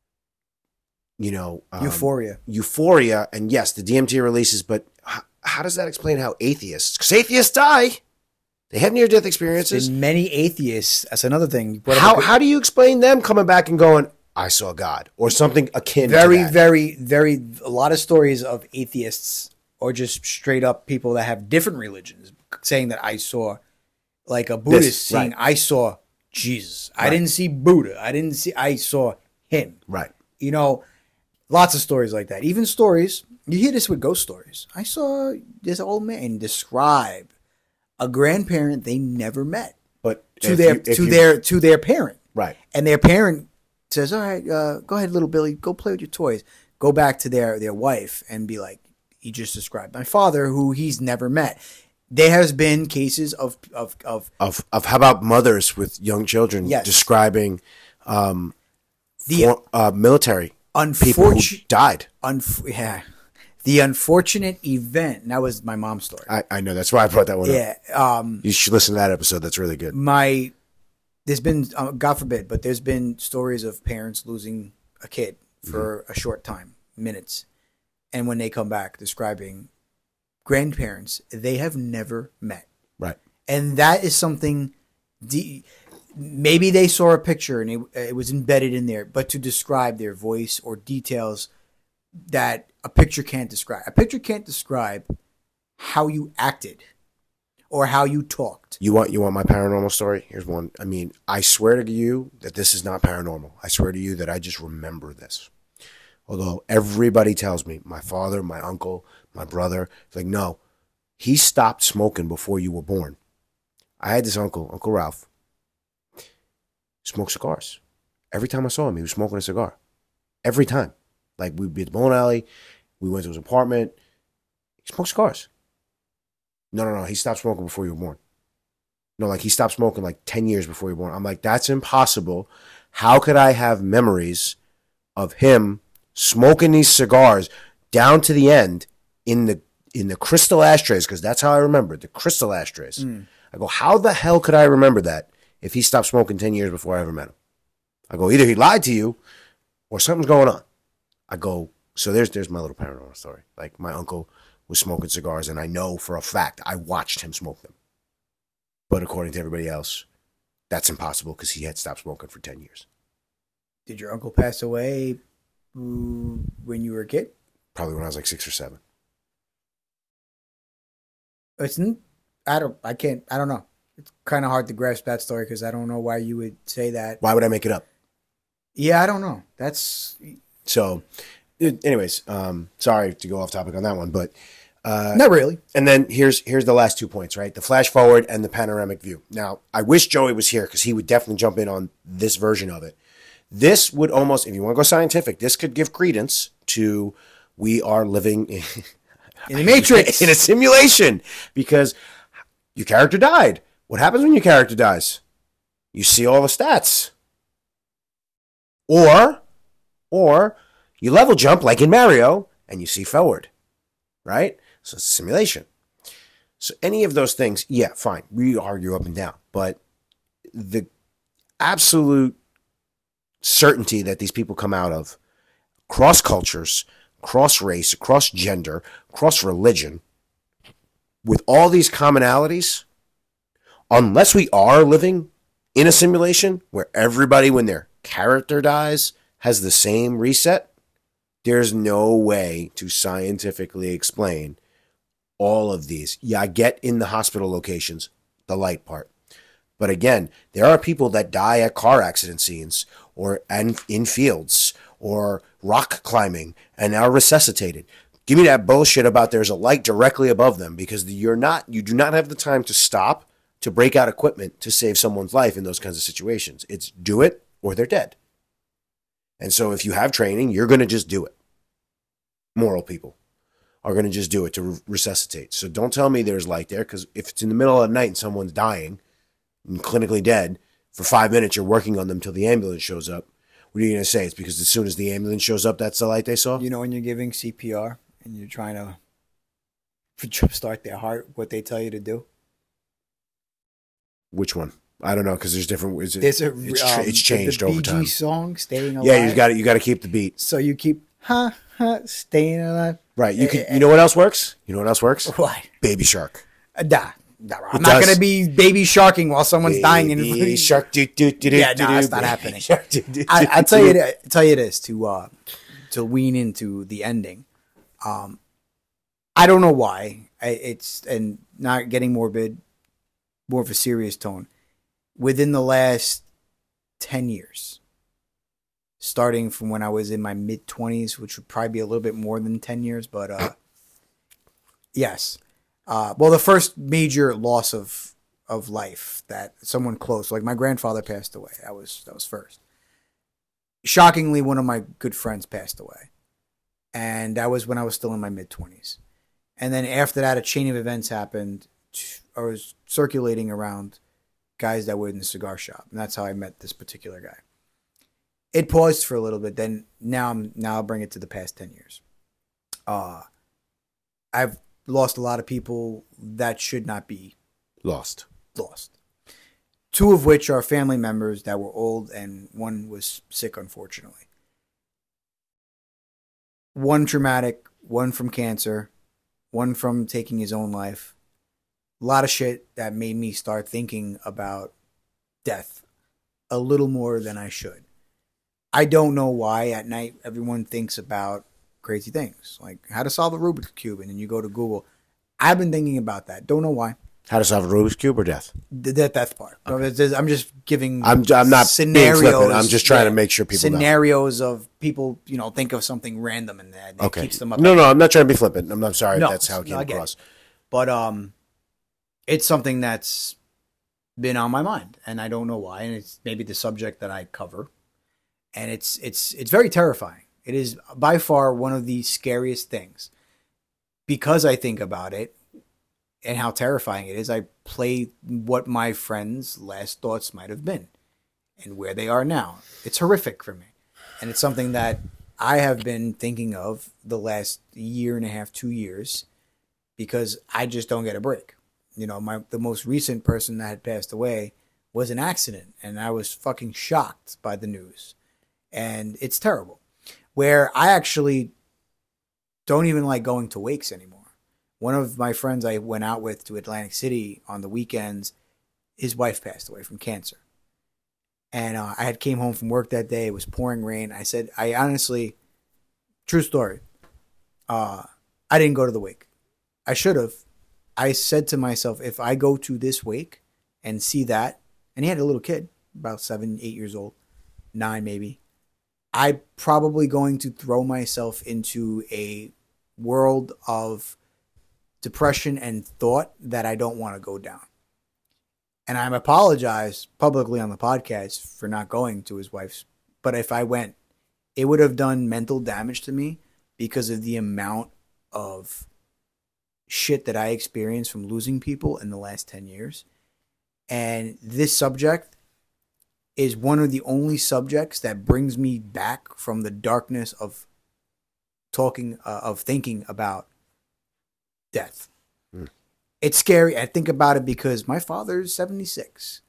you know. Um, euphoria. Euphoria. And yes, the D M T releases, but how, how does that explain how atheists, because atheists die. They have near-death experiences. And many atheists. That's another thing. How how do you explain them coming back and going, I saw God, or something akin very, to that? Very, very, very, a lot of stories of atheists or just straight up people that have different religions saying that I saw, like a Buddhist This, saying, right. I saw Jesus. Right. I didn't see Buddha. I didn't see, I saw him. Right. You know, lots of stories like that. Even stories, you hear this with ghost stories. I saw this old man describe a grandparent they never met But to if their you- if to you- their to their parent. Right. And their parent says, "All right, uh, go ahead, little Billy, go play with your toys." Go back to their their wife and be like, "He just described my father, who he's never met." There has been cases of of of Of of how about mothers with young children Yes. describing um, the for, uh, military people who unfortunate, died. unf- yeah, the unfortunate event. And that was my mom's story. I, I know that's why I brought that one up. yeah, um, You should listen to that episode. That's really good. my there's been uh, God forbid, but there's been stories of parents losing a kid for Mm-hmm. a short time, minutes, and when they come back describing grandparents they have never met, Right. and that is something. De- maybe they saw a picture and it, it was embedded in there, but to describe their voice or details that a picture can't describe, a picture can't describe how you acted or how you talked. You want you want my paranormal story? Here's one. I mean, I swear to you that this is not paranormal. I swear to you that I just remember this. Although everybody tells me, my father, my uncle, my brother, it's like, no, he stopped smoking before you were born. I had this uncle, Uncle Ralph, smoke cigars. Every time I saw him, he was smoking a cigar. Every time. Like, we'd be at the bowling alley, we went to his apartment, he smoked cigars. No, no, no, he stopped smoking before you were born. No, like he stopped smoking like ten years before you were born. I'm like, that's impossible. How could I have memories of him smoking these cigars down to the end in the in the crystal ashtrays? Because that's how I remember it, the crystal ashtrays. Mm. I go, how the hell could I remember that if he stopped smoking ten years before I ever met him? I go, either he lied to you or something's going on. I go, so there's there's my little paranormal story. Like, my uncle was smoking cigars, and I know for a fact I watched him smoke them. But according to everybody else, that's impossible because he had stopped smoking for ten years. Did your uncle pass away mm, when you were a kid? Probably when I was like six or seven. It's n- I don't I can't I don't know. It's kind of hard to grasp that story because I don't know why you would say that. Why would I make it up? Yeah, I don't know. That's So, it- anyways, um, sorry to go off topic on that one, but uh, not really. and then here's here's the last two points, right? The flash forward and the panoramic view. Now, I wish Joey was here because he would definitely jump in on this version of it. This would almost, if you want to go scientific, this could give credence to we are living in, In the Matrix. in a simulation because your character died. What happens when your character dies? You see all the stats. Or, or you level jump like in Mario and you see forward, right? So it's a simulation. So any of those things, yeah, fine. We argue up and down. But the absolute certainty that these people come out of, cross cultures, cross race, cross gender, cross religion, with all these commonalities, unless we are living in a simulation where everybody, when their character dies, has the same reset, there's no way to scientifically explain all of these. Yeah, I get in the hospital locations, the light part. But again, there are people that die at car accident scenes or and in fields or rock climbing and are resuscitated. Give me that bullshit about there's a light directly above them because you're not, you do not have the time to stop to break out equipment to save someone's life in those kinds of situations. It's do it or they're dead. And so if you have training, you're going to just do it. Moral people are going to just do it to re- resuscitate. So don't tell me there's light there because if it's in the middle of the night and someone's dying and clinically dead, for five minutes you're working on them until the ambulance shows up. What are you going to say? It's because as soon as the ambulance shows up, that's the light they saw? You know, when you're giving C P R and you're trying to jumpstart their heart, what they tell you to do? Which one? I don't know because there's different. Is it, There's a it's, um, it's changed the, the over Bee Gees time. song, "Staying Alive." Yeah, you got you got to keep the beat. So you keep ha ha staying alive. Right. You Eh, could. eh, You know what else works? You know what else works? Why? Baby Shark. Uh, Nah, I'm It not does. going to be baby sharking while someone's dying. In Baby shark, do, do, do, do, yeah, do, no, do, that's not baby happening. shark, do, do, I, do, I do, tell you, do. th- tell you this to uh, to lean into the ending. Um, I don't know why. I, it's and not getting morbid, more of a serious tone. Within the last ten years, starting from when I was in my mid twenties, which would probably be a little bit more than ten years, but uh, yes. Uh, well, the first major loss of of life that someone close, like my grandfather, passed away. That was that was first. Shockingly, one of my good friends passed away, and that was when I was still in my mid twenties. And then after that, a chain of events happened. I was circulating around guys that were in the cigar shop, and that's how I met this particular guy. It paused for a little bit. Then now I'm now I'll bring it to the past ten years. Uh I've lost a lot of people that should not be Lost. lost. Two of which are family members that were old, and one was sick, unfortunately. One traumatic, one from cancer, one from taking his own life. A lot of shit that made me start thinking about death a little more than I should. I don't know why at night everyone thinks about crazy things, like how to solve a Rubik's Cube, and then you go to Google. I've been thinking about that. Don't know why. How to solve a Rubik's Cube or death? The death, death part. Okay. I'm just giving I'm, I'm not scenarios. being flippant. I'm just trying yeah, to make sure people know. Scenarios of people, you know, think of something random and that, that Okay. keeps them up. No, no, I'm not trying to be flippant. I'm, I'm sorry No, if that's how it came no, I get across. it. But um, it's something that's been on my mind, and I don't know why. And it's maybe the subject that I cover, and it's it's it's very terrifying. It is by far one of the scariest things because I think about it and how terrifying it is. I play what my friends' last thoughts might have been and where they are now. It's horrific for me, and it's something that I have been thinking of the last year and a half, two years, because I just don't get a break. You know, my the most recent person that had passed away was an accident, and I was fucking shocked by the news, and it's terrible. Where I actually don't even like going to wakes anymore. One of my friends I went out with to Atlantic City on the weekends, his wife passed away from cancer. And uh, I had came home from work that day. It was pouring rain. I said, I honestly, true story, uh, I didn't go to the wake. I should have. I said to myself, if I go to this wake and see that, and he had a little kid, about seven, eight years old, nine maybe, I'm probably going to throw myself into a world of depression and thought that I don't want to go down. And I'm apologized publicly on the podcast for not going to his wife's. But if I went, it would have done mental damage to me because of the amount of shit that I experienced from losing people in the last ten years. And this subject is one of the only subjects that brings me back from the darkness of talking, uh, of thinking about death. Mm. It's scary. I think about it because my father's seventy-six,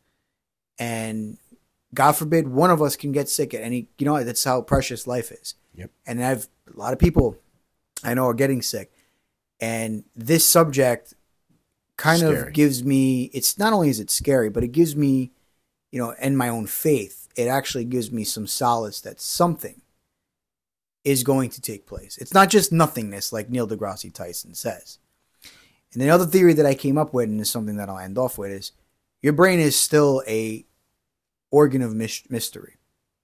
and God forbid one of us can get sick at any, you know, that's how precious life is. Yep. And I've, a lot of people I know are getting sick, and this subject kind Scary. of gives me, it's not only is it scary, but it gives me, you know, and my own faith, it actually gives me some solace that something is going to take place. It's not just nothingness like Neil deGrasse Tyson says. And the other theory that I came up with, and is something that I'll end off with, is your brain is still a organ of mystery.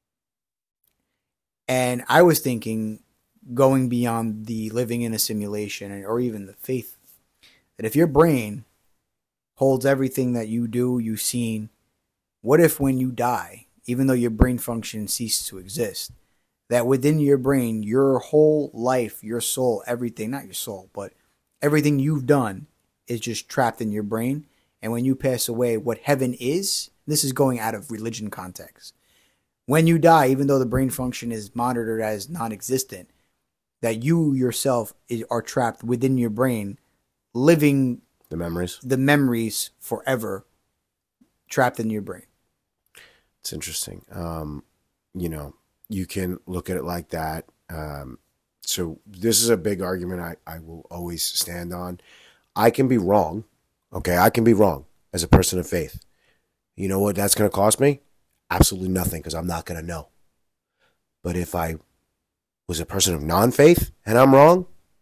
And I was thinking, going beyond the living in a simulation or even the faith, that if your brain holds everything that you do, you've seen, what if when you die, even though your brain function ceases to exist, that within your brain, your whole life, your soul, everything, not your soul, but everything you've done is just trapped in your brain. And when you pass away, what heaven is, this is going out of religion context. When you die, even though the brain function is monitored as non-existent, that you yourself is, are trapped within your brain, living the memories, the memories forever, trapped in your brain. It's interesting. Um, you know, you can look at it like that. Um, so this is a big argument I, I will always stand on. I can be wrong Okay, I can be wrong as a person of faith. You know what that's going to cost me? Absolutely nothing, because I'm not going to know. But if I was a person of non-faith and I'm wrong,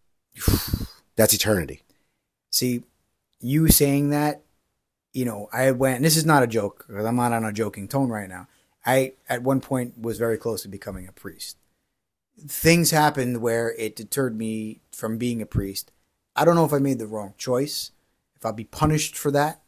that's eternity. See, you saying that, you know, I went, and this is not a joke, because I'm not on a joking tone right now. I, at one point, was very close to becoming a priest. Things happened where it deterred me from being a priest. I don't know if I made the wrong choice, if I'll be punished for that.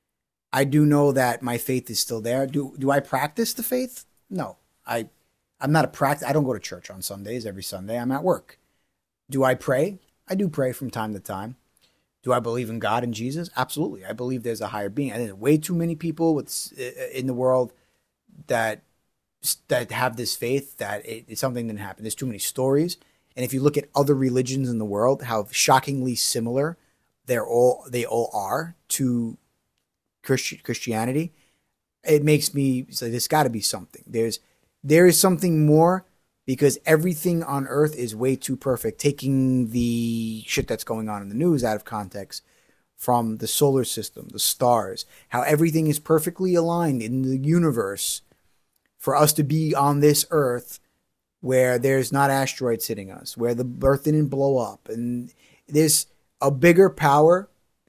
I do know that my faith is still there. Do do I practice the faith? No. I, I'm not a practice. I don't go to church on Sundays, every Sunday. I'm at work. Do I pray? I do pray from time to time. Do I believe in God and Jesus? Absolutely. I believe there's a higher being. I think way too many people with, in the world that that have this faith that it, it's something didn't happen. There's too many stories. And if you look at other religions in the world, how shockingly similar they're all they all are to Christi- Christianity, it makes me say there's got to be something. There's there is something more, because everything on earth is way too perfect. Taking the shit that's going on in the news out of context, from the solar system, the stars, how everything is perfectly aligned in the universe for us to be on this earth where there's not asteroids hitting us, where the earth didn't blow up. And there's a bigger power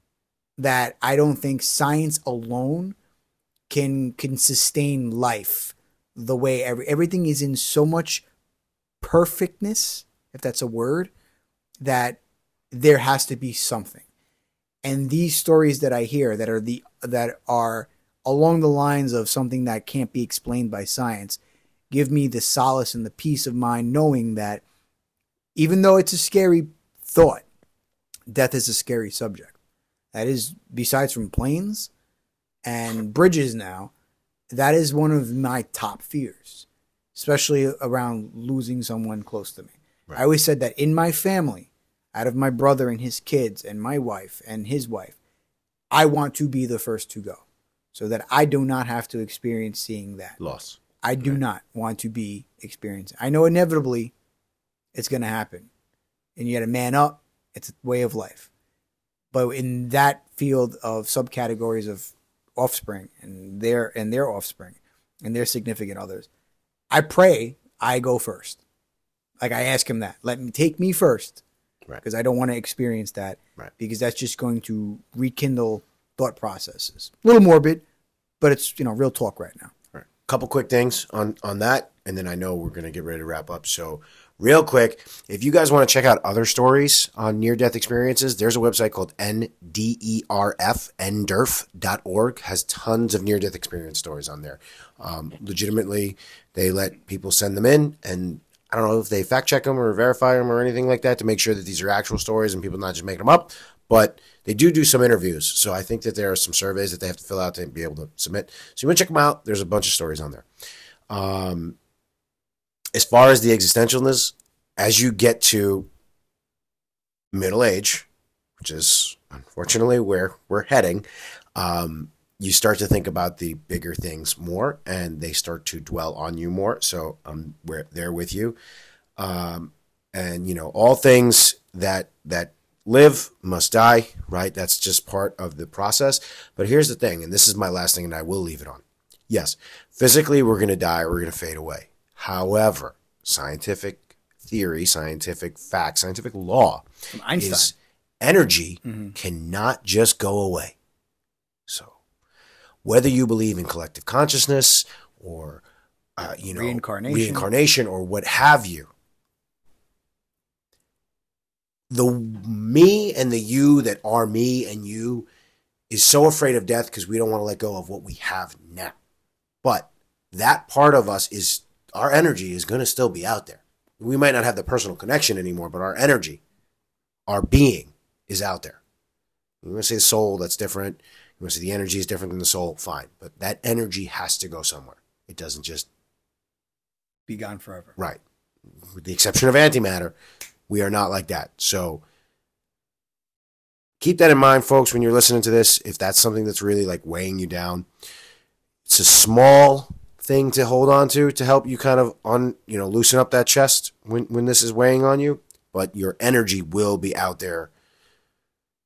that I don't think science alone can can sustain life the way every, everything is in so much perfectness, if that's a word, that there has to be something. And these stories that I hear that are the that are along the lines of something that can't be explained by science give me the solace and the peace of mind knowing that even though it's a scary thought, death is a scary subject. That is, besides from planes and bridges now, that is one of my top fears, especially around losing someone close to me. Right. I always said that in my family, out of my brother and his kids and my wife and his wife, I want to be the first to go so that I do not have to experience seeing that. Loss. I do right. not want to be experiencing. I know inevitably it's going to happen. And you got to man up. It's a way of life. But in that field of subcategories of offspring and their and their offspring and their significant others, I pray I go first. Like I ask him that. Let me take me first. Right. Because I don't want to experience that. Right. Because that's just going to rekindle thought processes. A little morbid, but it's, you know, real talk right now. Right. Couple quick things on, on that, and then I know we're going to get ready to wrap up. So real quick, if you guys want to check out other stories on near-death experiences, there's a website called N D E R F, N D E R F dot org, has tons of near-death experience stories on there. Um, legitimately, they let people send them in, and I don't know if they fact-check them or verify them or anything like that to make sure that these are actual stories and people not just making them up, but they do do some interviews. So I think that there are some surveys that they have to fill out to be able to submit. So you want to check them out. There's a bunch of stories on there. Um, as far as the existentialness, as you get to middle age, which is unfortunately where we're heading, um, you start to think about the bigger things more, and they start to dwell on you more. So um, we're there with you. Um, and, you know, all things that that live must die, right? That's just part of the process. But here's the thing, and this is my last thing, and I will leave it on. Yes, physically we're going to die, we're going to fade away. However, scientific theory, scientific fact, scientific law From Einstein. is energy mm-hmm. cannot just go away. So whether you believe in collective consciousness or, uh, you know, reincarnation. reincarnation or what have you, the me and the you that are me and you is so afraid of death because we don't want to let go of what we have now. But that part of us is, our energy is going to still be out there. We might not have the personal connection anymore, but our energy, our being is out there. You want to say the soul, that's different. You want to say the energy is different than the soul, fine. But that energy has to go somewhere. It doesn't just be gone forever. Right. With the exception of antimatter, we are not like that. So keep that in mind, folks, when you're listening to this. If that's something that's really like weighing you down, it's a small thing to hold on to to help you kind of on, you know, loosen up that chest when, when this is weighing on you. But your energy will be out there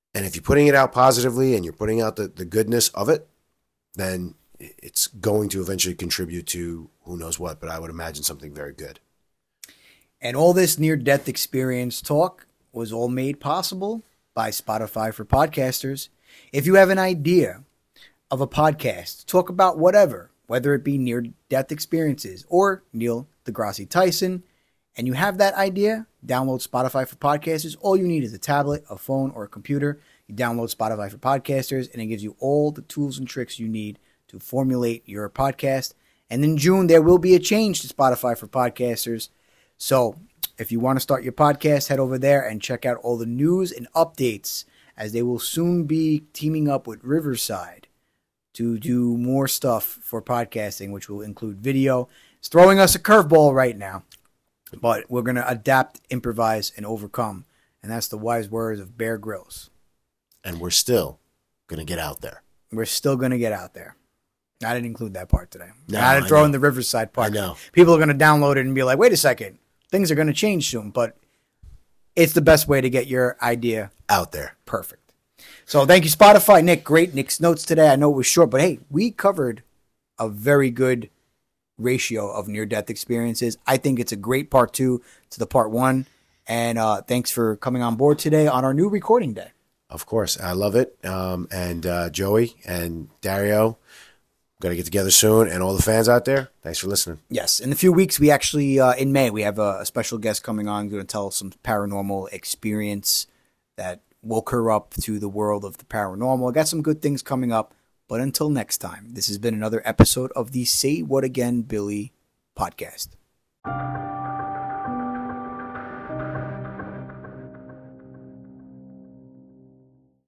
And if you're putting it out positively and you're putting out the, the goodness of it, then it's going to eventually contribute to who knows what, but I would imagine something very good. And all this near-death experience talk was all made possible by Spotify for Podcasters. If you have an idea of a podcast, talk about whatever, whether it be near-death experiences or Neil deGrasse Tyson, and you have that idea, download Spotify for Podcasters. All you need is a tablet, a phone, or a computer. You download Spotify for Podcasters, and it gives you all the tools and tricks you need to formulate your podcast. And in June, there will be a change to Spotify for Podcasters. So if you want to start your podcast, head over there and check out all the news and updates, as they will soon be teaming up with Riverside to do more stuff for podcasting, which will include video. It's throwing us a curveball right now, but we're going to adapt, improvise, and overcome. And that's the wise words of Bear Grylls. And we're still going to get out there. We're still going to get out there. I didn't include that part today. No, I had to I throw know. in the Riverside part. I know. People are going to download it and be like, wait a second, things are going to change soon. But it's the best way to get your idea Out there. perfect. So thank you, Spotify. Nick, great. Nick's notes today. I know it was short, but hey, we covered a very good ratio of near-death experiences. I think it's a great part two to the part one. And uh, thanks for coming on board today on our new recording day. Of course. I love it. Um, and uh, Joey and Dario, going to get together soon. And all the fans out there, thanks for listening. Yes. In a few weeks, we actually, uh, in May, we have a, a special guest coming on going to tell us some paranormal experience that woke her up to the world of the paranormal. I got some good things coming up. But until next time, this has been another episode of the Say What Again, Billy podcast.